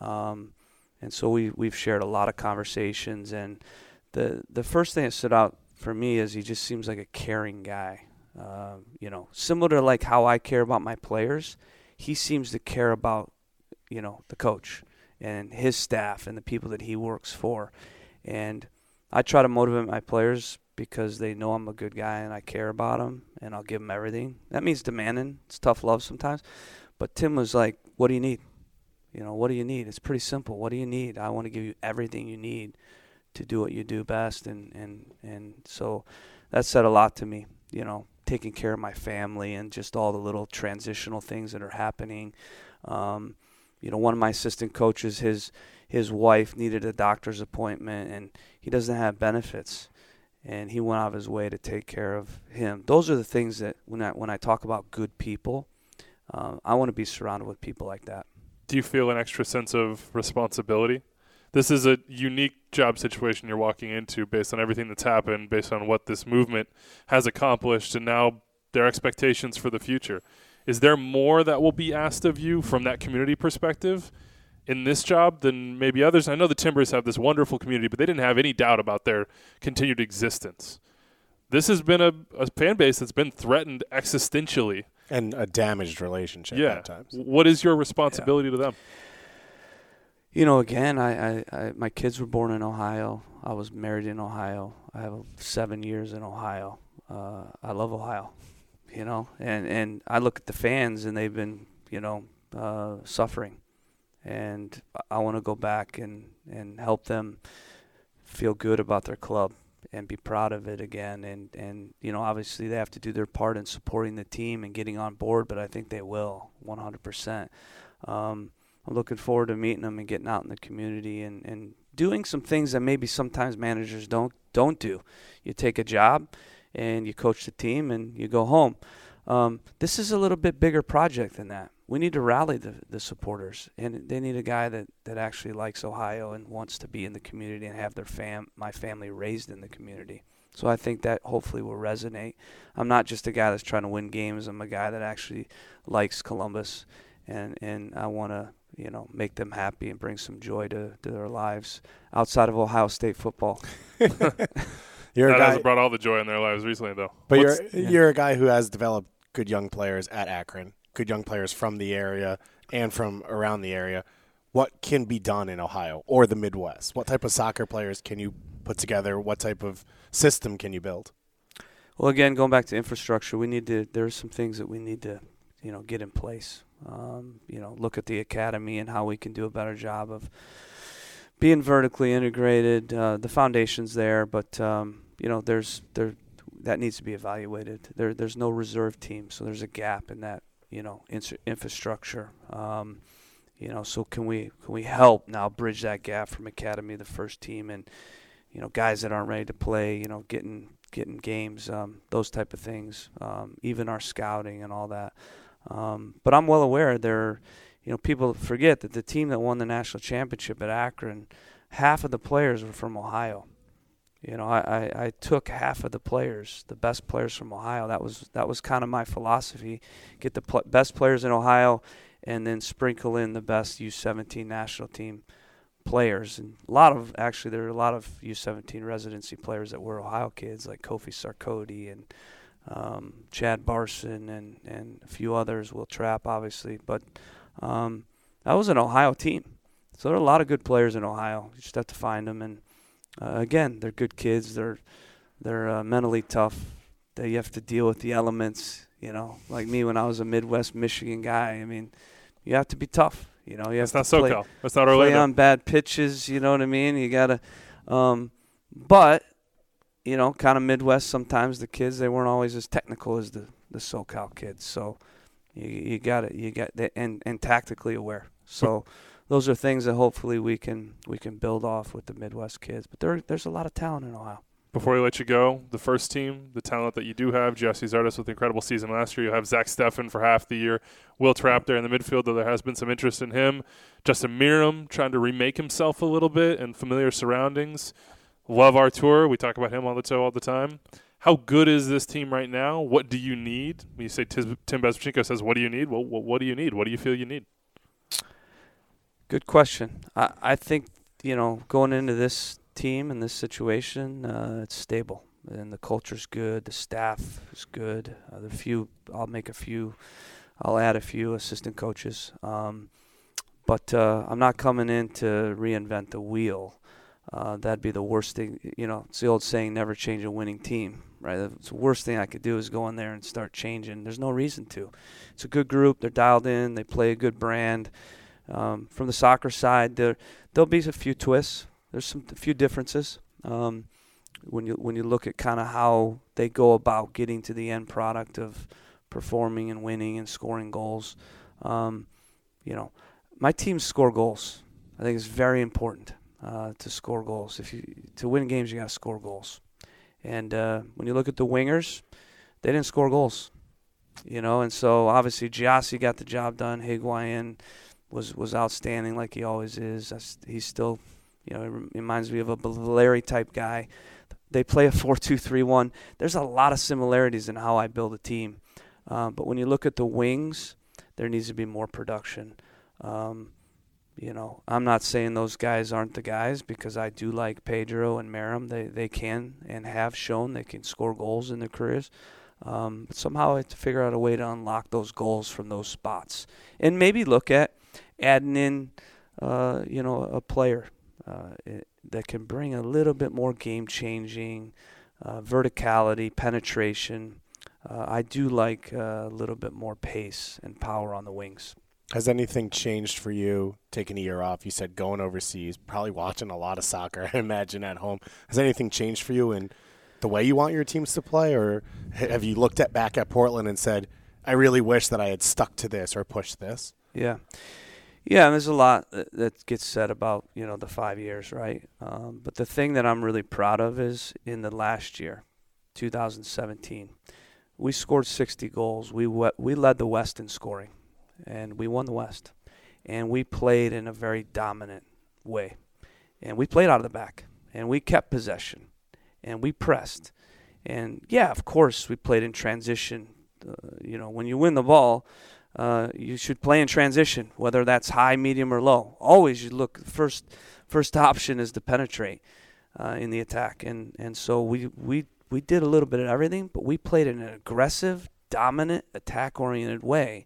And so we've shared a lot of conversations, and the first thing that stood out for me is he just seems like a caring guy. Similar to like how I care about my players, he seems to care about, the coach and his staff and the people that he works for. And I try to motivate my players because they know I'm a good guy and I care about them and I'll give them everything. That means demanding. It's tough love sometimes. But Tim was like, what do you need? What do you need? It's pretty simple. What do you need? I want to give you everything you need to do what you do best. And so that said a lot to me, taking care of my family and just all the little transitional things that are happening. One of my assistant coaches, his wife needed a doctor's appointment and he doesn't have benefits. And he went out of his way to take care of him. Those are the things that when I talk about good people, I want to be surrounded with people like that. Do you feel an extra sense of responsibility? This is a unique job situation you're walking into based on everything that's happened, based on what this movement has accomplished, and now their expectations for the future. Is there more that will be asked of you from that community perspective in this job than maybe others? I know the Timbers have this wonderful community, but they didn't have any doubt about their continued existence. This has been a fan base that's been threatened existentially. And a damaged relationship at times. What is your responsibility to them? Again, I my kids were born in Ohio. I was married in Ohio. I have 7 years in Ohio. I love Ohio, and I look at the fans and they've been, suffering. And I want to go back and help them feel good about their club and be proud of it again. And obviously they have to do their part in supporting the team and getting on board, but I think they will 100%. I'm looking forward to meeting them and getting out in the community and doing some things that maybe sometimes managers don't do. You take a job and you coach the team and you go home. This is a little bit bigger project than that. We need to rally the supporters, and they need a guy that actually likes Ohio and wants to be in the community and have my family raised in the community. So I think that hopefully will resonate. I'm not just a guy that's trying to win games. I'm a guy that actually likes Columbus, and I want to make them happy and bring some joy to their lives outside of Ohio State football. That hasn't brought all the joy in their lives recently, though. But you're a guy who has developed good young players at Akron. Good young players from the area and from around the area. What can be done in Ohio or the Midwest? What type of soccer players can you put together? What type of system can you build? Well, again, going back to infrastructure, there's some things that we need to, get in place. Look at the academy and how we can do a better job of being vertically integrated. The foundation's there, but that needs to be evaluated. There's no reserve team, so there's a gap in that. Infrastructure. So can we help now bridge that gap from academy to first team and, guys that aren't ready to play, getting games, those type of things, even our scouting and all that. But I'm well aware people forget that the team that won the national championship at Akron, half of the players were from Ohio. I took half of the players, the best players from Ohio. That was kind of my philosophy. Get the best players in Ohio and then sprinkle in the best U17 national team players. And there are a lot of U17 residency players that were Ohio kids, like Kofi Sarkodie and Chad Barson and a few others, Will Trapp, obviously. But that was an Ohio team. So there are a lot of good players in Ohio. You just have to find them. And, again, they're good kids. They're mentally tough. You have to deal with the elements, like me when I was a Midwest Michigan guy. I mean, you have to be tough. You have That's to not SoCal. That's not play Orlando. on bad pitches, you know what I mean? You got to but, kind of Midwest sometimes the kids, they weren't always as technical as the SoCal kids. So you got it. And tactically aware. So those are things that hopefully we can build off with the Midwest kids. But there's a lot of talent in Ohio. Before we let you go, the first team, the talent that you do have, Jesse Zardes with an incredible season last year. You have Zach Steffen for half the year. Will Trapp there in the midfield, though there has been some interest in him. Justin Miram trying to remake himself a little bit in familiar surroundings. Love Artur. We talk about him on the toe all the time. How good is this team right now? What do you need? When you say Tim Bezpachenko says, what do you need? Well, what do you need? What do you feel you need? Good question. I think, going into this team and this situation, it's stable. And the culture's good. The staff is good. I'll add a few assistant coaches. But I'm not coming in to reinvent the wheel. That'd be the worst thing. It's the old saying, never change a winning team, right? It's the worst thing I could do is go in there and start changing. There's no reason to. It's a good group. They're dialed in. They play a good brand. From the soccer side, there'll be a few twists. There's a few differences when you look at kind of how they go about getting to the end product of performing and winning and scoring goals. My teams score goals. I think it's very important to score goals. To win games, you got to score goals. And when you look at the wingers, they didn't score goals. And so obviously Giassi got the job done. Higuain was outstanding like he always is. He's still, it reminds me of a Valeri type guy. They play a 4-2-3-1. There's a lot of similarities in how I build a team. But when you look at the wings, there needs to be more production. I'm not saying those guys aren't the guys, because I do like Pedro and Miram. They can and have shown they can score goals in their careers. But somehow I have to figure out a way to unlock those goals from those spots. And maybe look at adding in, a player that can bring a little bit more game-changing verticality, penetration. I do like a little bit more pace and power on the wings. Has anything changed for you taking a year off? You said going overseas, probably watching a lot of soccer, I imagine, at home. Has anything changed for you in the way you want your teams to play? Or have you looked back at Portland and said, I really wish that I had stuck to this or pushed this? Yeah. Yeah, and there's a lot that gets said about, the 5 years, right? But the thing that I'm really proud of is in the last year, 2017, we scored 60 goals. We led the West in scoring, and we won the West. And we played in a very dominant way. And we played out of the back, and we kept possession, and we pressed. And, yeah, of course, we played in transition. When you win the ball, you should play in transition, whether that's high, medium, or low. Always you look, first option is to penetrate in the attack. And so we did a little bit of everything, but we played in an aggressive, dominant, attack-oriented way.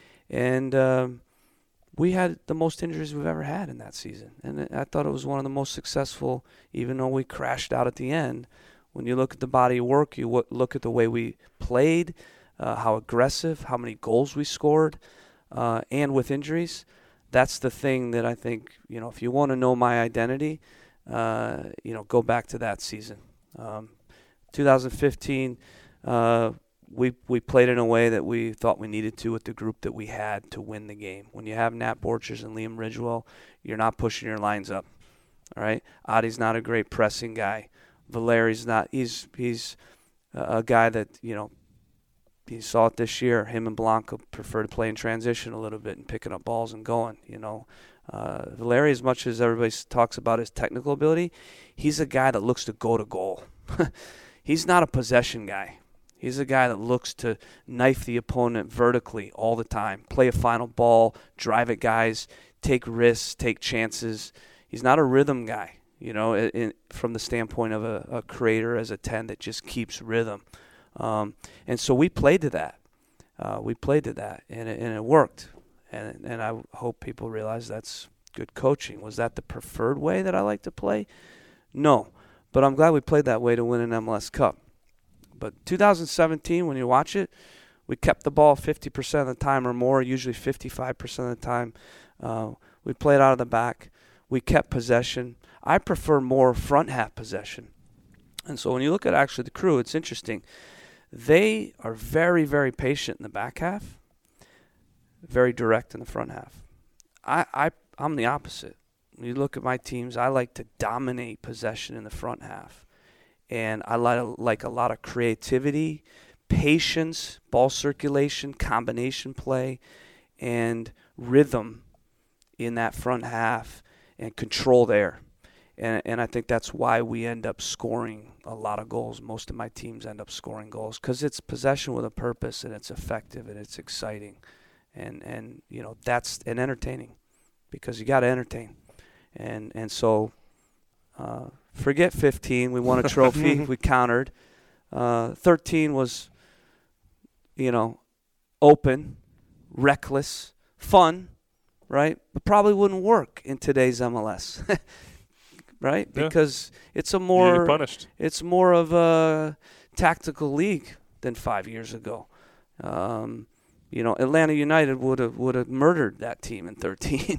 And we had the most injuries we've ever had in that season. And I thought it was one of the most successful, even though we crashed out at the end. When you look at the body of work, you look at the way we played, how aggressive, how many goals we scored, and with injuries. That's the thing that I think, if you want to know my identity, go back to that season. 2015, we played in a way that we thought we needed to with the group that we had to win the game. When you have Nat Borchers and Liam Ridgewell, you're not pushing your lines up. All right? Adi's not a great pressing guy. Valeri's not. He's a guy that, you saw it this year. Him and Blanco prefer to play in transition a little bit and picking up balls and going, Valeri, as much as everybody talks about his technical ability, he's a guy that looks to go to goal. He's not a possession guy. He's a guy that looks to knife the opponent vertically all the time, play a final ball, drive at guys, take risks, take chances. He's not a rhythm guy, from the standpoint of a creator as a 10 that just keeps rhythm. And so we played to that. And it worked. And I hope people realize that's good coaching. Was that the preferred way that I like to play? No. But I'm glad we played that way to win an MLS Cup. But 2017, when you watch it, we kept the ball 50% of the time or more, usually 55% of the time. We played out of the back. We kept possession. I prefer more front half possession. And so when you look at actually the Crew, it's interesting. They are very, very patient in the back half, very direct in the front half. I'm the opposite. When you look at my teams, I like to dominate possession in the front half. And I like a lot of creativity, patience, ball circulation, combination play, and rhythm in that front half and control there. And I think that's why we end up scoring a lot of goals. Most of my teams end up scoring goals because it's possession with a purpose, and it's effective, and it's exciting. And that's and entertaining because you got to entertain. And so forget 15. We won a trophy. We countered. 13 was, open, reckless, fun, right? But probably wouldn't work in today's MLS, right? Yeah. Because it's You get punished. it's more of a tactical league than 5 years ago. Atlanta United would have murdered that team in 13.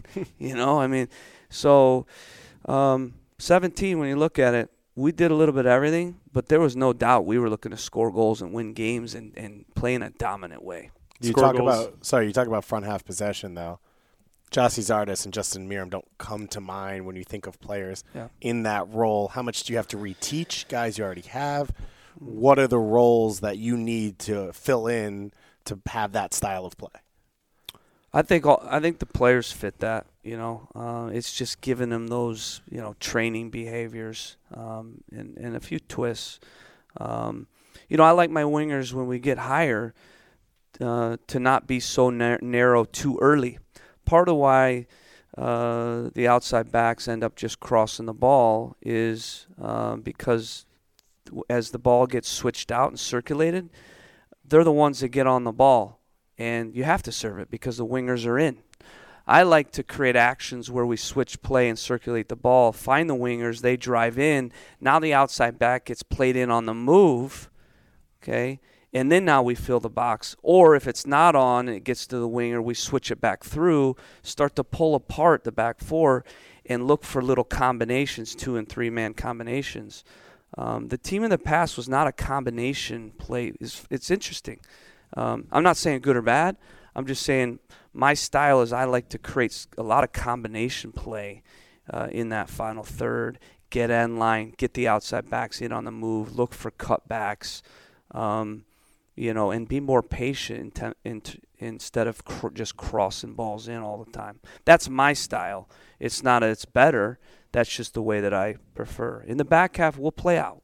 So 17, when you look at it, we did a little bit of everything, but there was no doubt we were looking to score goals and win games and play in a dominant way. You talk about front half possession, though. Gyasi Zardes and Justin Meram don't come to mind when you think of players in that role. How much do you have to reteach guys you already have? What are the roles that you need to fill in to have that style of play? I think the players fit that. It's just giving them those training behaviors and a few twists. I like my wingers when we get higher to not be so narrow too early. Part of why the outside backs end up just crossing the ball is because as the ball gets switched out and circulated, they're the ones that get on the ball, and you have to serve it because the wingers are in. I like to create actions where we switch play and circulate the ball, find the wingers, they drive in. Now the outside back gets played in on the move, okay? And then now we fill the box. Or if it's not on and it gets to the winger, we switch it back through, start to pull apart the back four, and look for little combinations, 2- and 3-man combinations. The team in the past was not a combination play. It's interesting. I'm not saying good or bad. I'm just saying my style is I like to create a lot of combination play in that final third, get end line, get the outside backs in on the move, look for cutbacks, and be more patient instead of just crossing balls in all the time. That's my style. It's not it's better. That's just the way that I prefer. In the back half, we'll play out.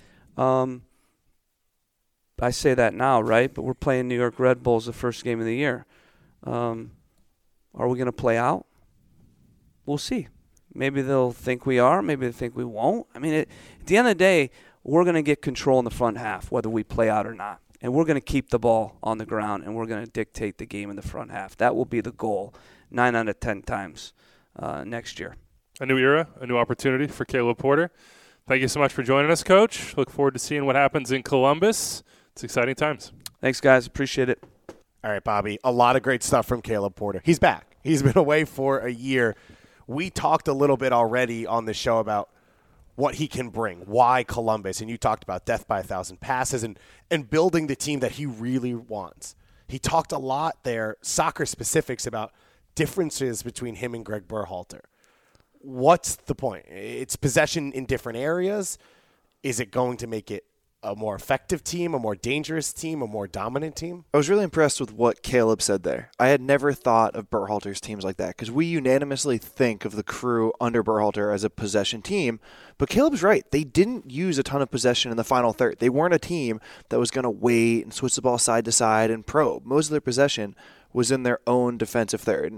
I say that now, right? But we're playing New York Red Bulls the first game of the year. Are we going to play out? We'll see. Maybe they'll think we are. Maybe they think we won't. I mean, at the end of the day, we're going to get control in the front half, whether we play out or not. And we're going to keep the ball on the ground, and we're going to dictate the game in the front half. That will be the goal 9 out of 10 times next year. A new era, a new opportunity for Caleb Porter. Thank you so much for joining us, Coach. Look forward to seeing what happens in Columbus. It's exciting times. Thanks, guys. Appreciate it. All right, Bobby. A lot of great stuff from Caleb Porter. He's back. He's been away for a year. We talked a little bit already on the show about what he can bring, why Columbus, and you talked about death by 1,000 passes and building the team that he really wants. He talked a lot there, soccer specifics, about differences between him and Greg Berhalter. What's the point? It's possession in different areas. Is it going to make it a more effective team, a more dangerous team, a more dominant team? I was really impressed with what Caleb said there. I had never thought of Berhalter's teams like that because we unanimously think of the Crew under Berhalter as a possession team. But Caleb's right. They didn't use a ton of possession in the final third. They weren't a team that was going to wait and switch the ball side to side and probe. Most of their possession was in their own defensive third. And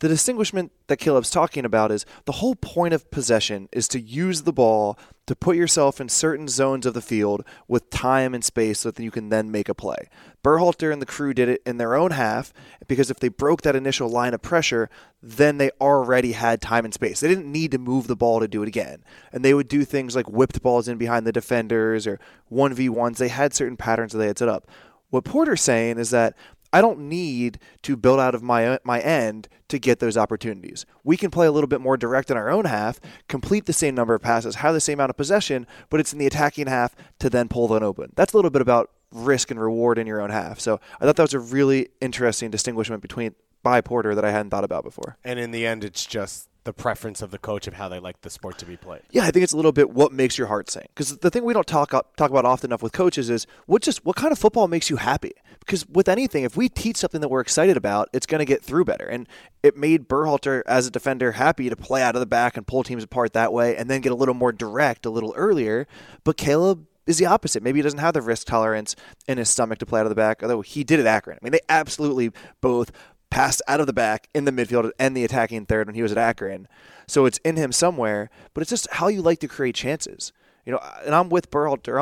the distinguishment that Caleb's talking about is the whole point of possession is to use the ball to put yourself in certain zones of the field with time and space so that you can then make a play. Berhalter and the Crew did it in their own half because if they broke that initial line of pressure, then they already had time and space. They didn't need to move the ball to do it again. And they would do things like whipped balls in behind the defenders or 1v1s. They had certain patterns that they had set up. What Porter's saying is that I don't need to build out of my end to get those opportunities. We can play a little bit more direct in our own half, complete the same number of passes, have the same amount of possession, but it's in the attacking half to then pull them open. That's a little bit about risk and reward in your own half. So I thought that was a really interesting distinguishment by Porter that I hadn't thought about before. And in the end, it's just the preference of the coach of how they like the sport to be played. Yeah, I think it's a little bit what makes your heart sing. Because the thing we don't talk about often enough with coaches is what kind of football makes you happy. Because with anything, if we teach something that we're excited about, it's going to get through better. And it made Berhalter, as a defender, happy to play out of the back and pull teams apart that way and then get a little more direct a little earlier. But Caleb is the opposite. Maybe he doesn't have the risk tolerance in his stomach to play out of the back, although he did at Akron. I mean, they absolutely both passed out of the back in the midfield and the attacking third when he was at Akron. So it's in him somewhere, but it's just how you like to create chances. You know, and I'm with Porter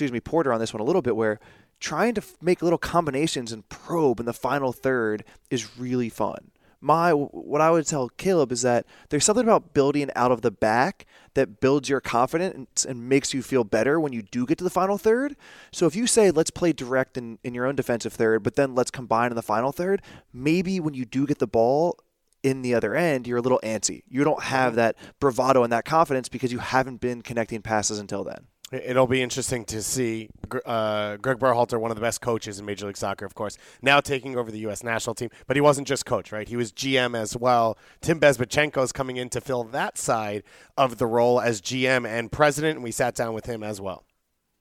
on this one a little bit, where trying to make little combinations and probe in the final third is really fun. What I would tell Caleb is that there's something about building out of the back that builds your confidence and makes you feel better when you do get to the final third. So if you say, let's play direct in your own defensive third, but then let's combine in the final third, maybe when you do get the ball in the other end, you're a little antsy. You don't have that bravado and that confidence because you haven't been connecting passes until then. It'll be interesting to see Greg Berhalter, one of the best coaches in Major League Soccer, of course, now taking over the U.S. national team. But he wasn't just coach, right? He was GM as well. Tim Bezbatchenko is coming in to fill that side of the role as GM and president, and we sat down with him as well.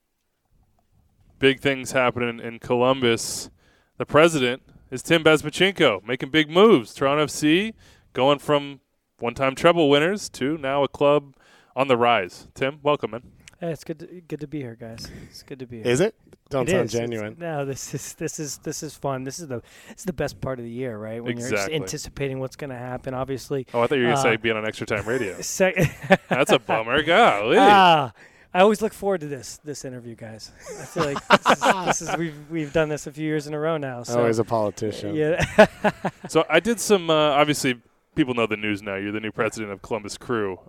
Big things happening in Columbus. The president is Tim Bezbatchenko, making big moves. Toronto FC going from one-time treble winners to now a club on the rise. Tim, welcome, man. Hey, it's good to be here, guys. It's good to be here. Is it? Don't it sound is. genuine. No, this is fun. This is the best part of the year, right? When you're just anticipating what's going to happen. Obviously. Oh, I thought you were going to say being on Extra Time Radio. That's a bummer. Golly. I always look forward to this interview, guys. I feel like we've done this a few years in a row now. So. Always a politician. Yeah. So I did some. Obviously, people know the news now. You're the new president of Columbus Crew.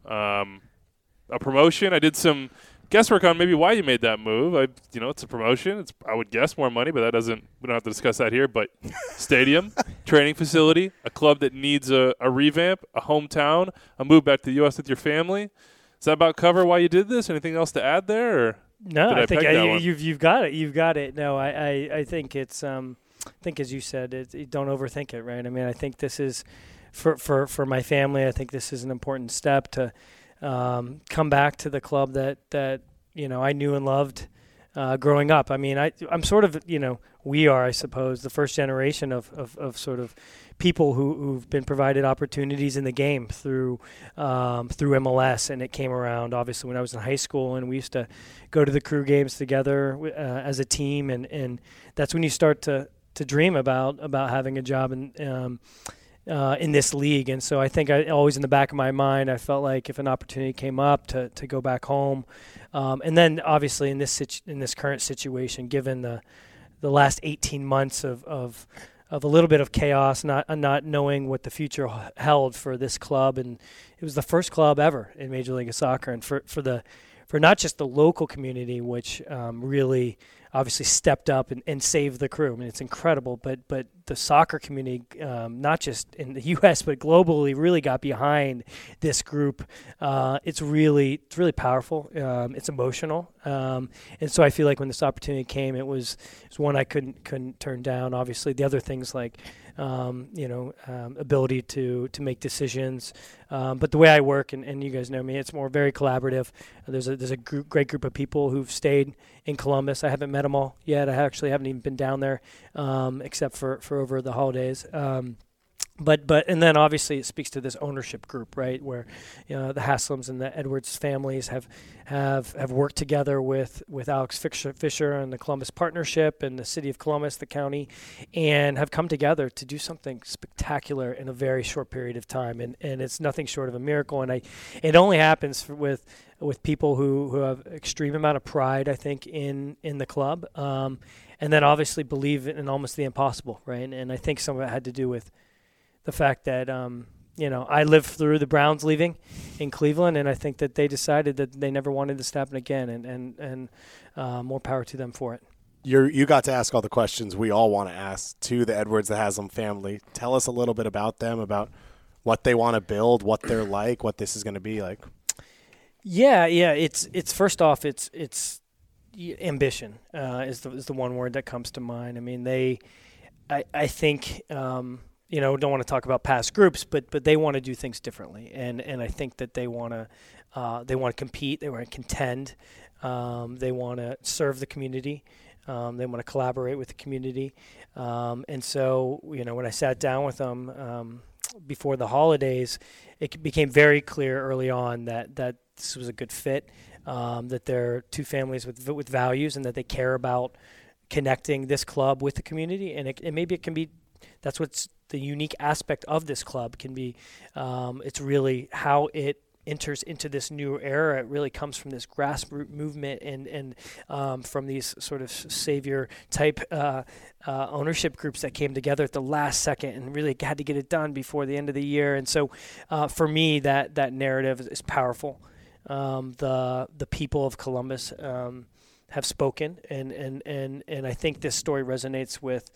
A promotion. I did some guesswork on maybe why you made that move. It's a promotion. It's, I would guess, more money, but we don't have to discuss that here. But stadium, training facility, a club that needs a revamp, a hometown, a move back to the U.S. with your family. Does that about cover why you did this? Anything else to add there? Or no, I think you've got it. You've got it. No, I think it's. I think as you said, don't overthink it. Right. I mean, I think this is for my family. I think this is an important step to. Come back to the club that I knew and loved growing up. I mean, I'm sort of we are, I suppose, the first generation of sort of people who've been provided opportunities in the game through MLS, and it came around obviously when I was in high school, and we used to go to the Crew games together as a team, and that's when you start to dream about having a job in this league. And so I think always in the back of my mind, I felt like if an opportunity came up to go back home, and then obviously in this current situation, given the last 18 months of a little bit of chaos, not knowing what the future held for this club, and it was the first club ever in Major League Soccer, and for not just the local community, which really obviously stepped up and saved the Crew. I mean, it's incredible, but the soccer community, not just in the U.S. but globally, really got behind this group. It's really powerful. It's emotional, and so I feel like when this opportunity came, it was one I couldn't turn down. Obviously, the other things like ability to make decisions, but the way I work, and you guys know me, it's more very collaborative. There's a great group of people who've stayed in Columbus. I haven't met them all yet. I actually haven't even been down there, except for over the holidays. But and then obviously it speaks to this ownership group, right, where the Haslams and the Edwards families have worked together with Alex Fisher and the Columbus Partnership and the City of Columbus, the county, and have come together to do something spectacular in a very short period of time, and it's nothing short of a miracle. And it only happens with people who have extreme amount of pride, I think, in the club, and then obviously believe in almost the impossible, right? And I think some of it had to do with the fact that, I lived through the Browns leaving in Cleveland, and I think that they decided that they never wanted this to happen again, and more power to them for it. You got to ask all the questions we all want to ask to the Edwards, the Haslam family. Tell us a little bit about them, about what they want to build, what they're like, what this is going to be like. Yeah. It's first off, it's ambition is the one word that comes to mind. I mean, I think. Don't want to talk about past groups, but they want to do things differently, and I think that they want to compete, they want to contend, they want to serve the community, they want to collaborate with the community, and so when I sat down with them before the holidays, it became very clear early on that this was a good fit, that they're two families with values, and that they care about connecting this club with the community, and maybe it can be. That's what's the unique aspect of this club can be. It's really how it enters into this new era. It really comes from this grassroots movement and from these sort of savior type ownership groups that came together at the last second and really had to get it done before the end of the year. And so for me, that narrative is powerful. The people of Columbus have spoken, and I think this story resonates with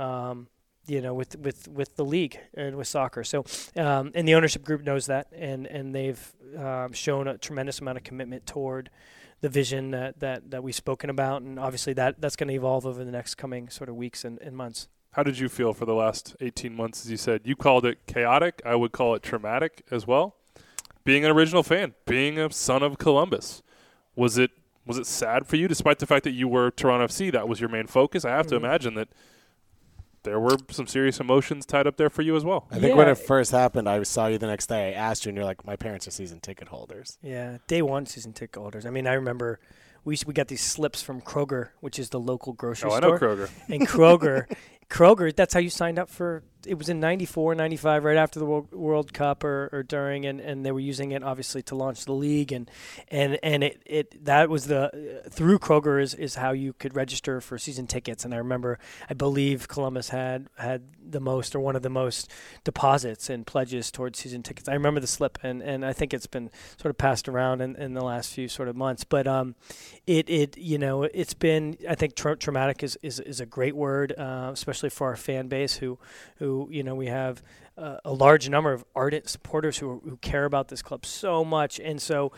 with the league and with soccer. So, and the ownership group knows that, and they've shown a tremendous amount of commitment toward the vision that we've spoken about, and obviously that's going to evolve over the next coming sort of weeks and months. How did you feel for the last 18 months? As you said, you called it chaotic. I would call it traumatic as well. Being an original fan, being a son of Columbus, was it sad for you, despite the fact that you were Toronto FC? That was your main focus. I have to imagine that there were some serious emotions tied up there for you as well. I think when it first happened, I saw you the next day. I asked you, and you're like, my parents are season ticket holders. Yeah, day one season ticket holders. I mean, I remember we got these slips from Kroger, which is the local grocery store. I know Kroger. And Kroger, that's how you signed up for – it was in 94, 95, right after the World Cup or during, and they were using it, obviously, to launch the league. And that was through Kroger is how you could register for season tickets. And I believe Columbus had the most or one of the most deposits and pledges towards season tickets. I remember the slip, and I think it's been sort of passed around in the last few sort of months. But it's been, I think traumatic is a great word, especially for our fan base who we have a large number of ardent supporters who care about this club so much. And so,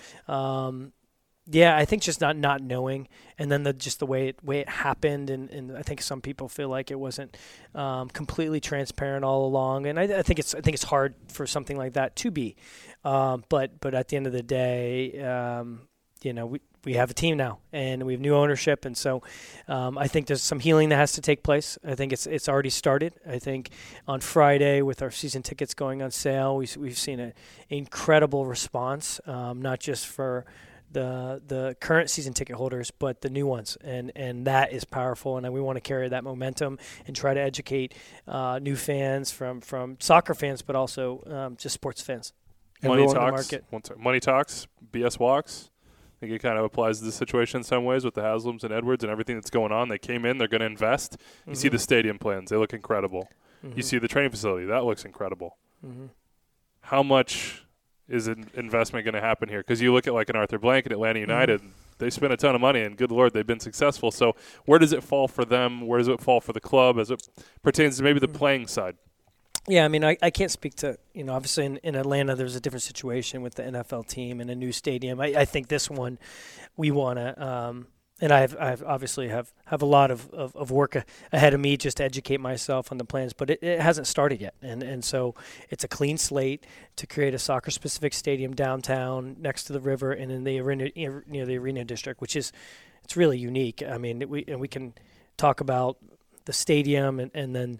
I think just not knowing, and then the way it happened, and I think some people feel like it wasn't completely transparent all along. And I think it's hard for something like that to be, but at the end of the day, we have a team now, and we have new ownership, and so I think there's some healing that has to take place. I think it's already started. I think on Friday, with our season tickets going on sale, we've seen an incredible response, not just for the current season ticket holders, but the new ones, and that is powerful. And we want to carry that momentum and try to educate new fans from soccer fans, but also just sports fans. Money talks, BS walks. I think it kind of applies to the situation in some ways with the Haslams and Edwards and everything that's going on. They came in, they're going to invest. You see the stadium plans, they look incredible. You see the training facility, that looks incredible. How much is an investment going to happen here? Because you look at like an Arthur Blank and Atlanta United, they spent a ton of money, and good Lord, they've been successful. So where does it fall for them? Where does it fall for the club as it pertains to maybe the playing side? Yeah, I mean, I can't speak to, obviously in Atlanta there's a different situation with the NFL team and a new stadium. I think this one we want to, and I've obviously have a lot of work ahead of me just to educate myself on the plans, but it hasn't started yet. And so it's a clean slate to create a soccer-specific stadium downtown next to the river and in the arena, near the arena district, it's really unique. I mean, we can talk about the stadium and then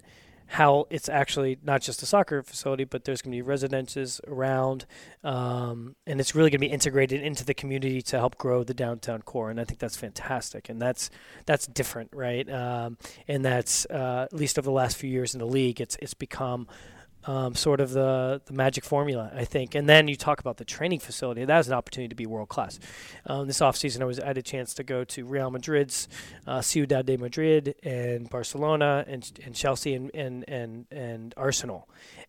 how it's actually not just a soccer facility, but there's going to be residences around, and it's really going to be integrated into the community to help grow the downtown core. And I think that's fantastic, and that's different, right? And that's at least over the last few years in the league, it's become sort of the magic formula, I think. And then you talk about the training facility. That is an opportunity to be world-class. This offseason, I had a chance to go to Real Madrid's Ciudad de Madrid and Barcelona and Chelsea and Arsenal.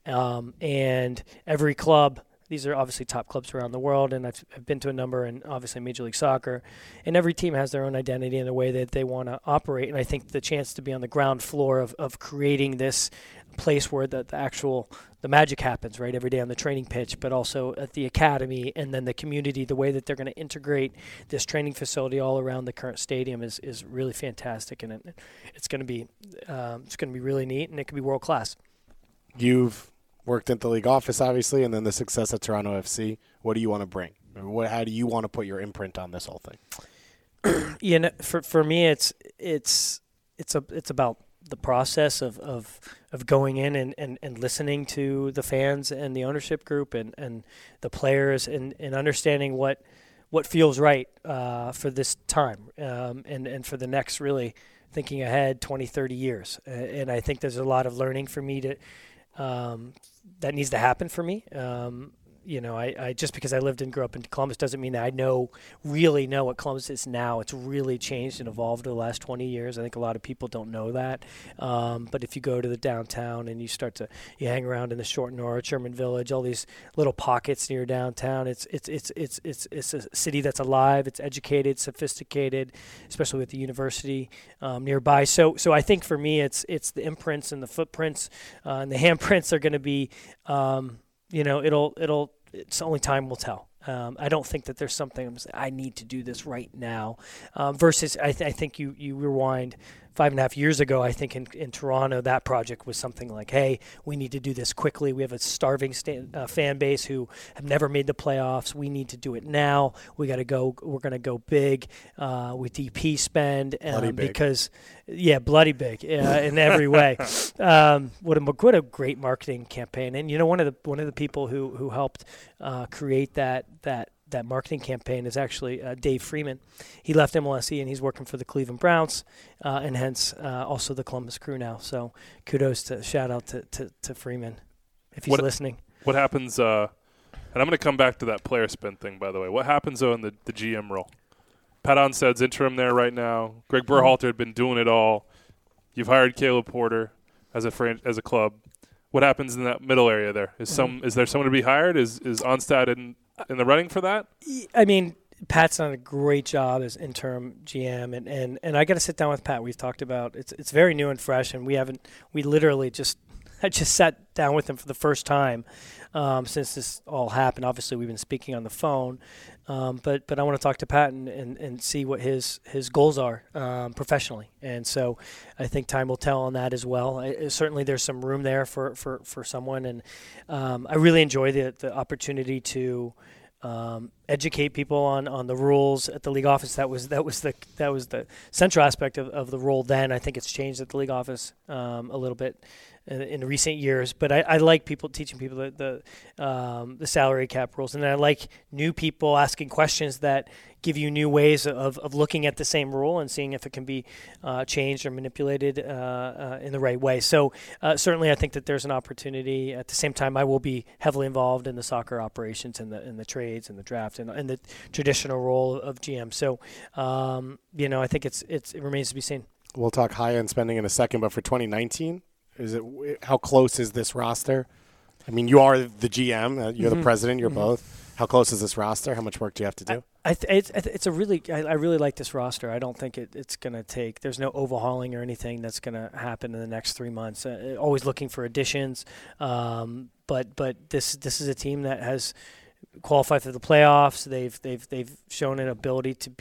And every club, these are obviously top clubs around the world, and I've been to a number, and obviously Major League Soccer. And every team has their own identity and the way that they want to operate. And I think the chance to be on the ground floor of creating this place where the magic happens, right, every day on the training pitch, but also at the academy, and then the community, the way that they're going to integrate this training facility all around the current stadium is really fantastic, and it's going to be really neat, and it could be world class. You've worked at the league office, obviously, and then the success at Toronto FC. What do you want to bring? How do you want to put your imprint on this whole thing? For me, it's about the process of going in and listening to the fans and the ownership group and the players and understanding what feels right for this time and for the next, really thinking ahead 20, 30 years. And I think there's a lot of learning for me that needs to happen for me. I just because I lived and grew up in Columbus doesn't mean that I really know what Columbus is now. It's really changed and evolved over the last 20 years. I think a lot of people don't know that. But if you go to the downtown and you hang around in the Short North, Sherman Village, all these little pockets near downtown, it's a city that's alive. It's educated, sophisticated, especially with the university nearby. So I think for me, it's the imprints and the footprints and the handprints are going to be. It's only time will tell. I don't think that there's something I need to do this right now. Versus, I think you rewind 5.5 years ago. I think in Toronto, that project was something like, hey, we need to do this quickly. We have a starving fan base who have never made the playoffs. We need to do it now. We got to go. We're going to go big with DP spend because, bloody big in every way. What a great marketing campaign. And one of the people who helped create that marketing campaign is actually Dave Freeman. He left MLSE and he's working for the Cleveland Browns and hence also the Columbus Crew now. So shout out to Freeman if he's listening. What happens, and I'm going to come back to that player spin thing, by the way. What happens, though, in the GM role? Pat Onstad's interim there right now. Greg Berhalter had been doing it all. You've hired Caleb Porter as a club. What happens in that middle area there? Is there someone to be hired? Is Onstad in the running for that? I mean, Pat's done a great job as interim GM, and I got to sit down with Pat. We've talked about it's very new and fresh, and I just sat down with him for the first time since this all happened. Obviously, we've been speaking on the phone, but I want to talk to Pat and see what his goals are professionally. And so I think time will tell on that as well. Certainly there's some room there for someone, and I really enjoy the opportunity to educate people on the rules at the league office. That was the central aspect of the role then. I think it's changed at the league office a little bit in recent years, but I like teaching people the salary cap rules, and I like new people asking questions that give you new ways of looking at the same rule and seeing if it can be changed or manipulated in the right way. So certainly I think that there's an opportunity. At the same time, I will be heavily involved in the soccer operations and the trades and the draft and the traditional role of GM. So I think it remains to be seen. We'll talk high-end spending in a second, but for 2019, how close is this roster? I mean, you are the GM, you're the president, you're both. How close is this roster? How much work do you have to do? I really like this roster. I don't think it's going to take. There's no overhauling or anything that's going to happen in the next 3 months. Always looking for additions, but this is a team that has qualified for the playoffs. They've shown an ability to beat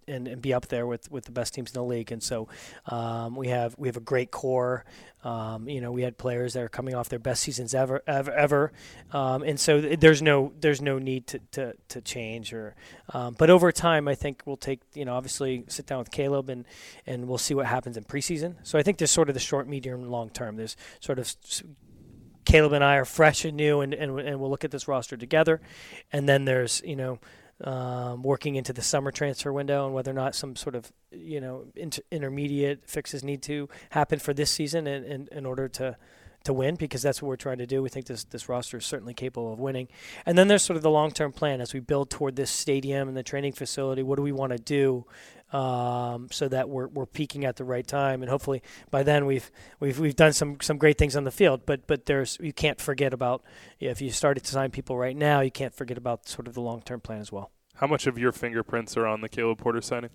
and be up there with the best teams in the league. And so we have a great core. We had players that are coming off their best seasons ever. And so there's no need to change but over time I think we'll take, obviously sit down with Caleb and we'll see what happens in preseason. So I think there's sort of the short, medium, and long term. There's sort of Caleb and I are fresh and new and we'll look at this roster together. And then there's, working into the summer transfer window and whether or not some sort of, intermediate fixes need to happen for this season in order to win, because that's what we're trying to do. We think this roster is certainly capable of winning. And then there's sort of the long-term plan as we build toward this stadium and the training facility. What do we want to do so that we're peaking at the right time? And hopefully by then we've done some great things on the field. But you can't forget about, if you started to sign people right now, you can't forget about sort of the long-term plan as well. How much of your fingerprints are on the Caleb Porter signing?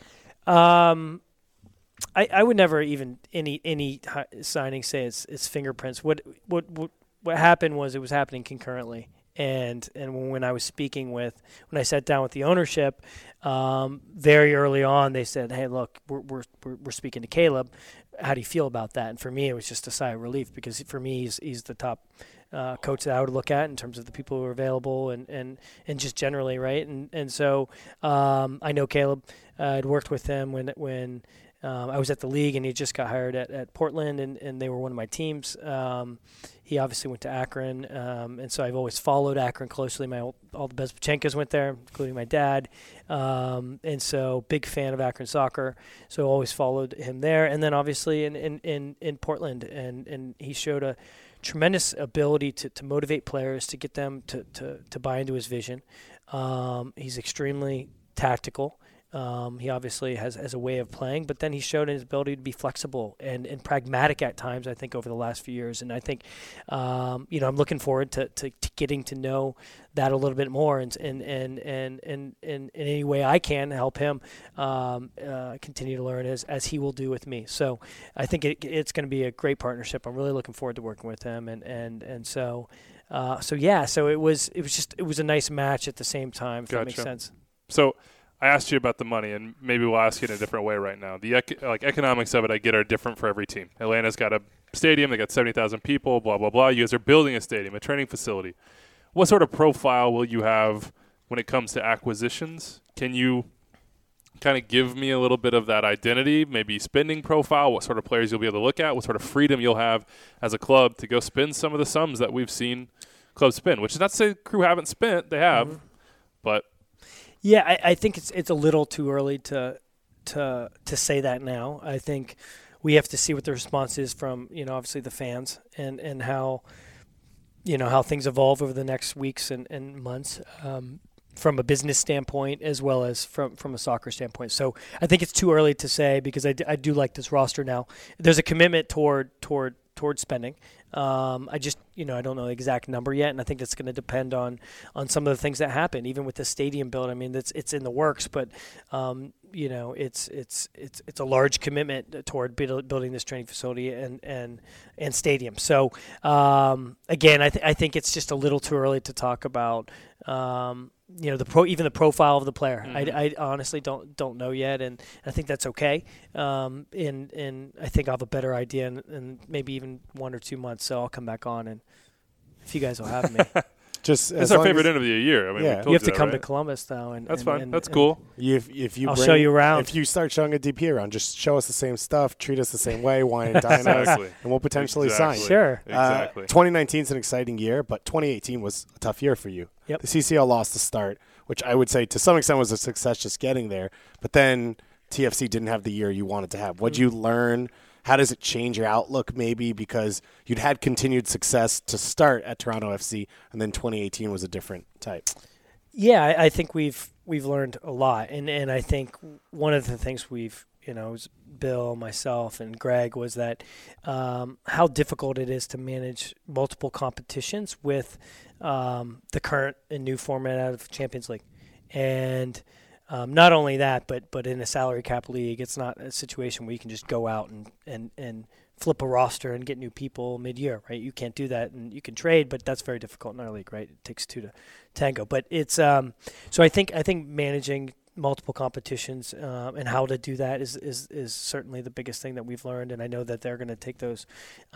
I would never even any signing say it's fingerprints. What happened was it was happening concurrently, and when I sat down with the ownership, very early on they said, "Hey, look, we're speaking to Caleb. How do you feel about that?" And for me, it was just a sigh of relief, because for me he's the top coach that I would look at in terms of the people who are available and just generally, right? And so I know Caleb. I'd worked with him when I was at the league, and he just got hired at Portland, and they were one of my teams. He obviously went to Akron, and so I've always followed Akron closely. All the Bezpachenkas went there, including my dad, and so big fan of Akron soccer. So always followed him there, and then obviously in Portland, and he showed a tremendous ability to motivate players, to get them to buy into his vision. He's extremely tactical. He obviously has a way of playing, but then he showed his ability to be flexible and pragmatic at times, I think, over the last few years. And I think, I'm looking forward to getting to know that a little bit more and in any way I can help him continue to learn as he will do with me. So I think it's going to be a great partnership. I'm really looking forward to working with him. So it was a nice match at the same time, if that makes sense. So I asked you about the money, and maybe we'll ask you in a different way right now. The economics of it, I get, are different for every team. Atlanta's got a stadium. They got 70,000 people, blah, blah, blah. You guys are building a stadium, a training facility. What sort of profile will you have when it comes to acquisitions? Can you kind of give me a little bit of that identity, maybe spending profile, what sort of players you'll be able to look at, what sort of freedom you'll have as a club to go spend some of the sums that we've seen clubs spend, which is not to say Crew haven't spent. They have, but – yeah, I think it's a little too early to say that now. I think we have to see what the response is from, obviously the fans and how, how things evolve over the next weeks and months from a business standpoint as well as from a soccer standpoint. So I think it's too early to say, because I do like this roster now. There's a commitment toward spending. I just, I don't know the exact number yet, and I think that's going to depend on some of the things that happen, even with the stadium build. I mean, it's in the works, but it's a large commitment toward building this training facility and stadium. So again, I think it's just a little too early to talk about even the profile of the player. Mm-hmm. I honestly don't know yet, and I think that's okay. And I think I'll have a better idea in maybe even 1 or 2 months. So I'll come back on, and if you guys will have me. It's our favorite interview of the year. I mean, you have to come to Columbus though, and that's fine. That's cool. I'll show you around. If you start showing a DP around, just show us the same stuff, treat us the same way, wine and dine us, and we'll potentially sign. Sure. Exactly. 2019 is an exciting year, but 2018 was a tough year for you. Yep. The CCL lost the start, which I would say to some extent was a success just getting there, but then TFC didn't have the year you wanted to have. What'd you learn? How does it change your outlook maybe, because you'd had continued success to start at Toronto FC, and then 2018 was a different type? Yeah, I think we've learned a lot, and I think one of the things we've, Bill, myself, and Greg, was that how difficult it is to manage multiple competitions with the current and new format out of Champions League. And not only that, but in a salary cap league, it's not a situation where you can just go out and flip a roster and get new people mid-year, right? You can't do that, and you can trade, but that's very difficult in our league, right? It takes two to tango. But it's so I think managing multiple competitions, and how to do that is certainly the biggest thing that we've learned. And I know that they're going to take those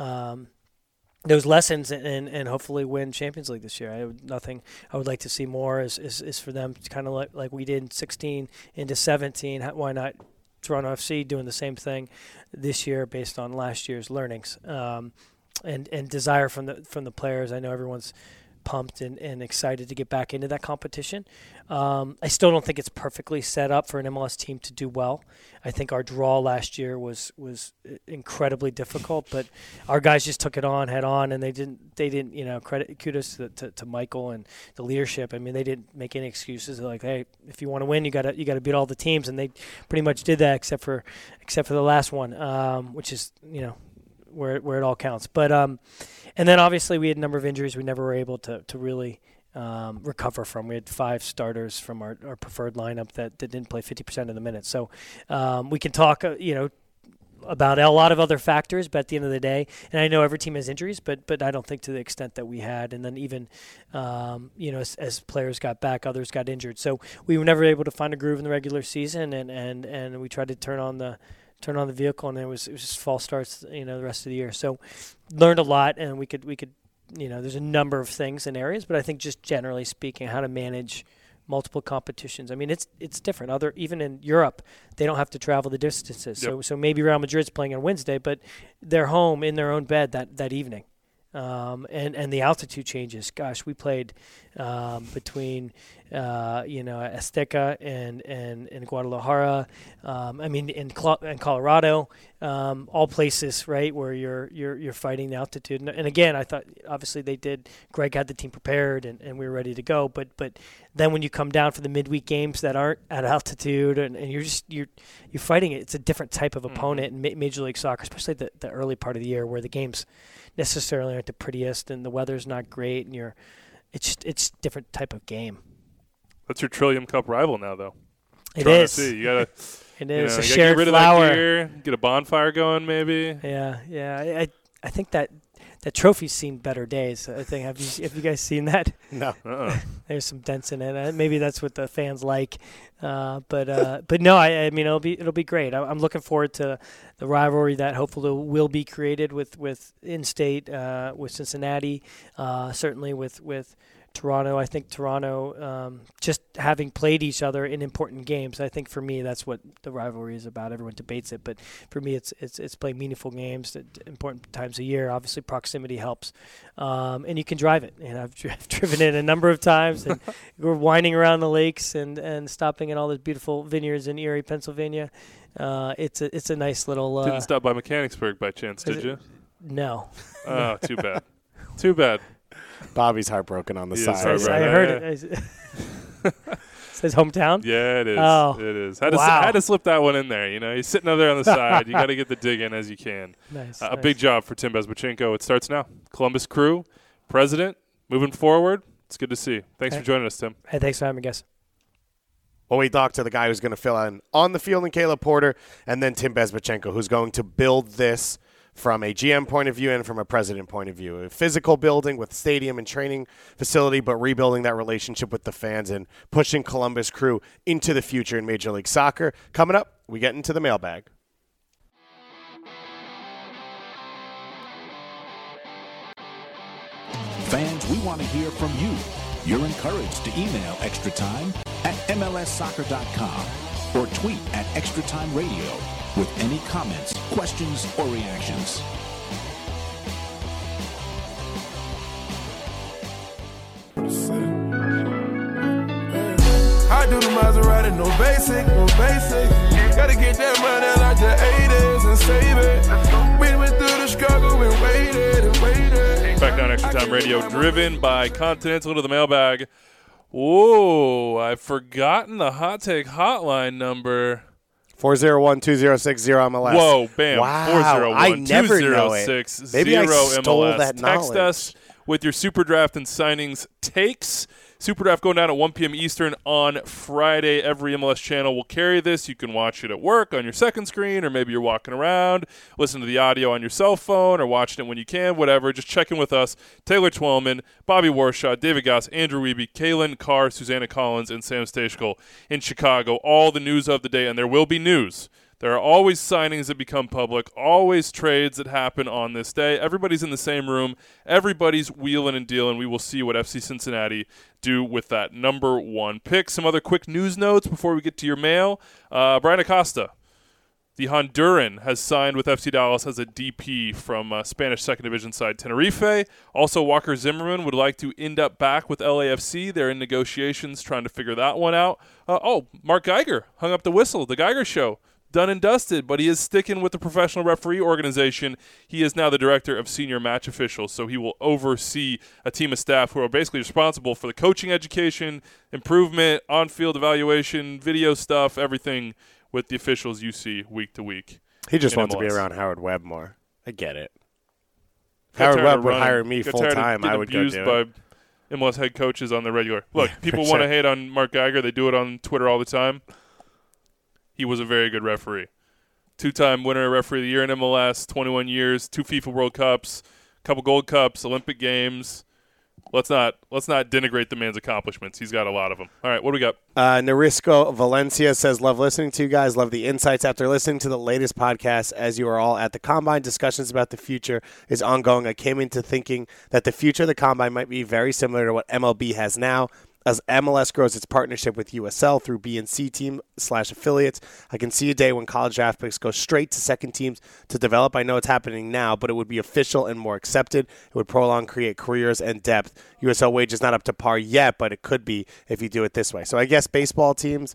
lessons and hopefully win Champions League this year. I would like to see more is for them to kind of like we did in 16 into 17. Why not Toronto FC doing the same thing this year based on last year's learnings and desire from the players. I know everyone's pumped and excited to get back into that competition. I still don't think it's perfectly set up for an MLS team to do well. I think our draw last year was incredibly difficult, but our guys just took it on head on, and they didn't kudos to Michael and the leadership. I mean, they didn't make any excuses. They're like, hey, if you want to win, you got to beat all the teams, and they pretty much did that except for the last one, which is where it all counts. But and then obviously we had a number of injuries we never were able to really recover from. We had 5 starters from our preferred lineup that didn't play 50% of the minutes. So we can talk, about a lot of other factors, but at the end of the day, and I know every team has injuries, but I don't think to the extent that we had. And then even, as players got back, others got injured. So we were never able to find a groove in the regular season, and we tried to turn on the vehicle, and it was just false starts, the rest of the year. So learned a lot, and we could, there's a number of things and areas, but I think just generally speaking, how to manage multiple competitions. I mean, it's different. Even in Europe, they don't have to travel the distances. Yep. So maybe Real Madrid's playing on Wednesday, but they're home in their own bed that evening. And the altitude changes. Gosh, we played between Azteca and Guadalajara. In Colorado, all places, right, where you're fighting the altitude. And again, I thought obviously Greg had the team prepared and we were ready to go. But then when you come down for the midweek games that aren't at altitude and you're fighting it, it's a different type of opponent in Major League Soccer, especially the early part of the year where the games necessarily aren't the prettiest and the weather's not great and it's different type of game. That's your Trillium Cup rival now, though. It is. You gotta. It is a you shared get rid flower. Of that gear, get a bonfire going, maybe. Yeah. I think that trophy's seen better days. I think have you guys seen that? No. There's some dents in it. Maybe that's what the fans like. But no. I mean, it'll be great. I'm looking forward to the rivalry that hopefully will be created with in-state, with Cincinnati, certainly with Toronto. I think Toronto, just having played each other in important games, I think for me that's what the rivalry is about. Everyone debates it, but for me it's playing meaningful games at important times of year. Obviously proximity helps, and you can drive it. And I've driven it a number of times, and we're winding around the lakes and stopping at all those beautiful vineyards in Erie, Pennsylvania. It's a nice little. Didn't stop by Mechanicsburg by chance, did you? No. Oh, too bad. Too bad. Bobby's heartbroken on the side. I heard it. Says hometown? Yeah, it is. Oh. It is. Had to slip that one in there. He's sitting over there on the side. You got to get the dig in as you can. Nice. A big job for Tim Bezbatchenko. It starts now. Columbus Crew, president, moving forward. It's good to see. Thanks for joining us, Tim. Hey, thanks for having me, guys. Well, we talked to the guy who's going to fill in on the field, and Caleb Porter, and then Tim Bezbatchenko, who's going to build this from a GM point of view and from a president point of view. A physical building with stadium and training facility, but rebuilding that relationship with the fans and pushing Columbus Crew into the future in Major League Soccer. Coming up, we get into the mailbag. Fans, we want to hear from you. You're encouraged to email Extra Time at MLSsoccer.com or tweet at Extra Time Radio with any comments, questions, or reactions. I do the Maserati, no basic. Gotta get that money like the 80s and save it. We went through the struggle and waited. Back down Extra Time Radio, driven by Continental to the mailbag. Whoa, I've forgotten the hot take hotline number. 401-2060 MLS. Whoa, bam. Wow, I never know it. 401-206-0 Maybe I stole MLS. that knowledge. Text us with your Super Draft and signings takes Super Draft going down at 1 p.m. Eastern on Friday. Every MLS channel will carry this. You can watch it at work on your second screen, or maybe you're walking around, listen to the audio on your cell phone, or watching it when you can, whatever. Just check in with us. Taylor Twellman, Bobby Warshaw, David Goss, Andrew Wiebe, Kaylin Carr, Susanna Collins, and Sam Stejskal in Chicago. All the news of the day, and there will be news. There are always signings that become public, always trades that happen on this day. Everybody's in the same room. Everybody's wheeling and dealing. We will see what FC Cincinnati do with that number 1 pick. Some other quick news notes before we get to your mail. Brian Acosta, the Honduran, has signed with FC Dallas as a DP from Spanish second division side Tenerife. Also, Walker Zimmerman would like to end up back with LAFC. They're in negotiations trying to figure that one out. Mark Geiger hung up the whistle. The Geiger Show. Done and dusted, but he is sticking with the professional referee organization. He is now the director of senior match officials, so he will oversee a team of staff who are basically responsible for the coaching education, improvement, on-field evaluation, video stuff, everything with the officials you see week to week. He just wants MLS. to be around Howard Webb more. I get it. If Howard Webb would hire me full-time, I would go do it. By MLS head coaches on the regular. Look, people for want to sure. hate on Mark Geiger. They do it on Twitter all the time. He was a very good referee. 2-time winner, referee of the year in MLS, 21 years, 2 FIFA World Cups, couple Gold Cups, Olympic Games. Let's not denigrate the man's accomplishments. He's got a lot of them. All right, what do we got? Narisco Valencia says, love listening to you guys. Love the insights after listening to the latest podcast. As you are all at the Combine, discussions about the future is ongoing. I came into thinking that the future of the Combine might be very similar to what MLB has now. As MLS grows its partnership with USL through B&C team/affiliates, I can see a day when college draft picks go straight to second teams to develop. I know it's happening now, but it would be official and more accepted. It would prolong, create careers and depth. USL wage is not up to par yet, but it could be if you do it this way. So I guess baseball teams,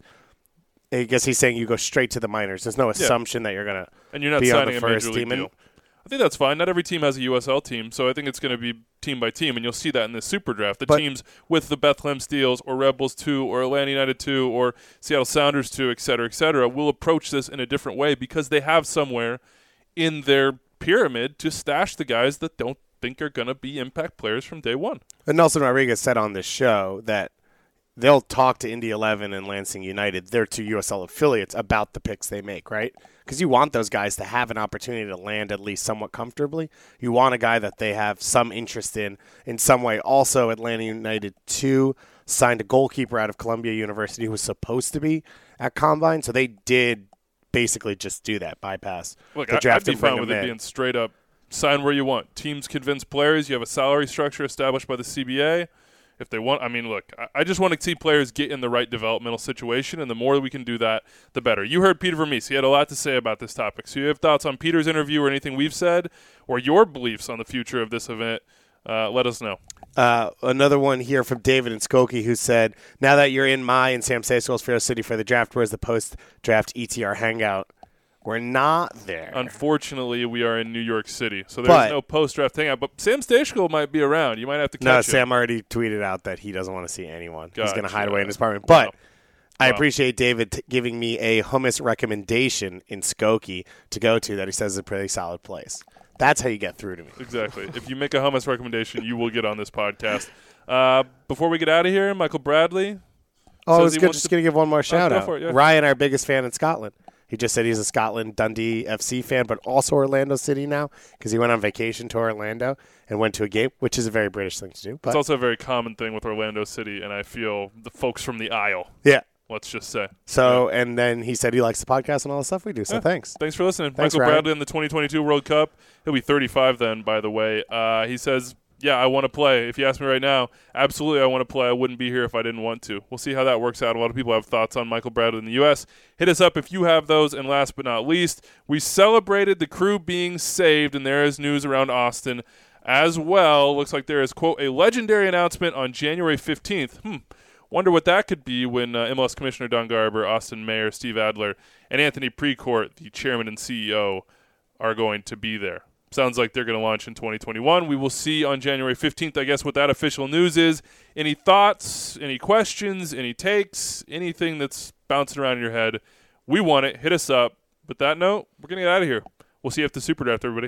I guess he's saying you go straight to the minors. There's no assumption that you're going to be on the first team. Deal. I think that's fine. Not every team has a USL team, so I think it's going to be team by team, and you'll see that in this Super Draft. The teams with the Bethlehem Steels or Rebels 2 or Atlanta United 2 or Seattle Sounders 2, et cetera, will approach this in a different way because they have somewhere in their pyramid to stash the guys that don't think are going to be impact players from day one. And Nelson Rodriguez said on this show that they'll talk to Indy 11 and Lansing United, their 2 USL affiliates, about the picks they make, right? Because you want those guys to have an opportunity to land at least somewhat comfortably. You want a guy that they have some interest in some way. Also, Atlanta United 2 signed a goalkeeper out of Columbia University who was supposed to be at Combine, so they did basically just do that, bypass Look, the draft. I'd be fine with it being straight up, sign where you want. Teams convince players. You have a salary structure established by the CBA. If they want, look, I just want to see players get in the right developmental situation, and the more we can do that, the better. You heard Peter Vermees. He had a lot to say about this topic. So you have thoughts on Peter's interview or anything we've said or your beliefs on the future of this event, let us know. Another one here from David and Skokie who said, now that you're in my and Sam Stejskal's Fair City for the draft, where's the post-draft ETR hangout? We're not there. Unfortunately, we are in New York City, so there's no post-draft hangout. But Sam Stejskal might be around. You might have to catch him. No, Sam already tweeted out that he doesn't want to see anyone. Gotcha. He's going to hide away in his apartment. But I appreciate David giving me a hummus recommendation in Skokie to go to that he says is a pretty solid place. That's how you get through to me. Exactly. If you make a hummus recommendation, you will get on this podcast. Before we get out of here, Michael Bradley. I was just going to give one more shout-out. For it, yeah. Ryan, our biggest fan in Scotland. He just said he's a Scotland Dundee FC fan, but also Orlando City now because he went on vacation to Orlando and went to a game, which is a very British thing to do. But it's also a very common thing with Orlando City, and I feel the folks from the Isle. Yeah. Let's just say. So, and then he said he likes the podcast and all the stuff we do, so thanks. Thanks for listening. Thanks, Michael Ryan. Bradley in the 2022 World Cup. He'll be 35 then, by the way. He says, yeah, I want to play. If you ask me right now, absolutely I want to play. I wouldn't be here if I didn't want to. We'll see how that works out. A lot of people have thoughts on Michael Bradley in the U.S. Hit us up if you have those. And last but not least, we celebrated the crew being saved, and there is news around Austin as well. Looks like there is, quote, a legendary announcement on January 15th. Wonder what that could be when MLS Commissioner Don Garber, Austin Mayor Steve Adler, and Anthony Precourt, the chairman and CEO, are going to be there. Sounds like they're going to launch in 2021. We will see on January 15th, I guess, what that official news is. Any thoughts, any questions, any takes, anything that's bouncing around in your head, we want it. Hit us up. With that note, we're going to get out of here. We'll see you after the Super Draft, everybody.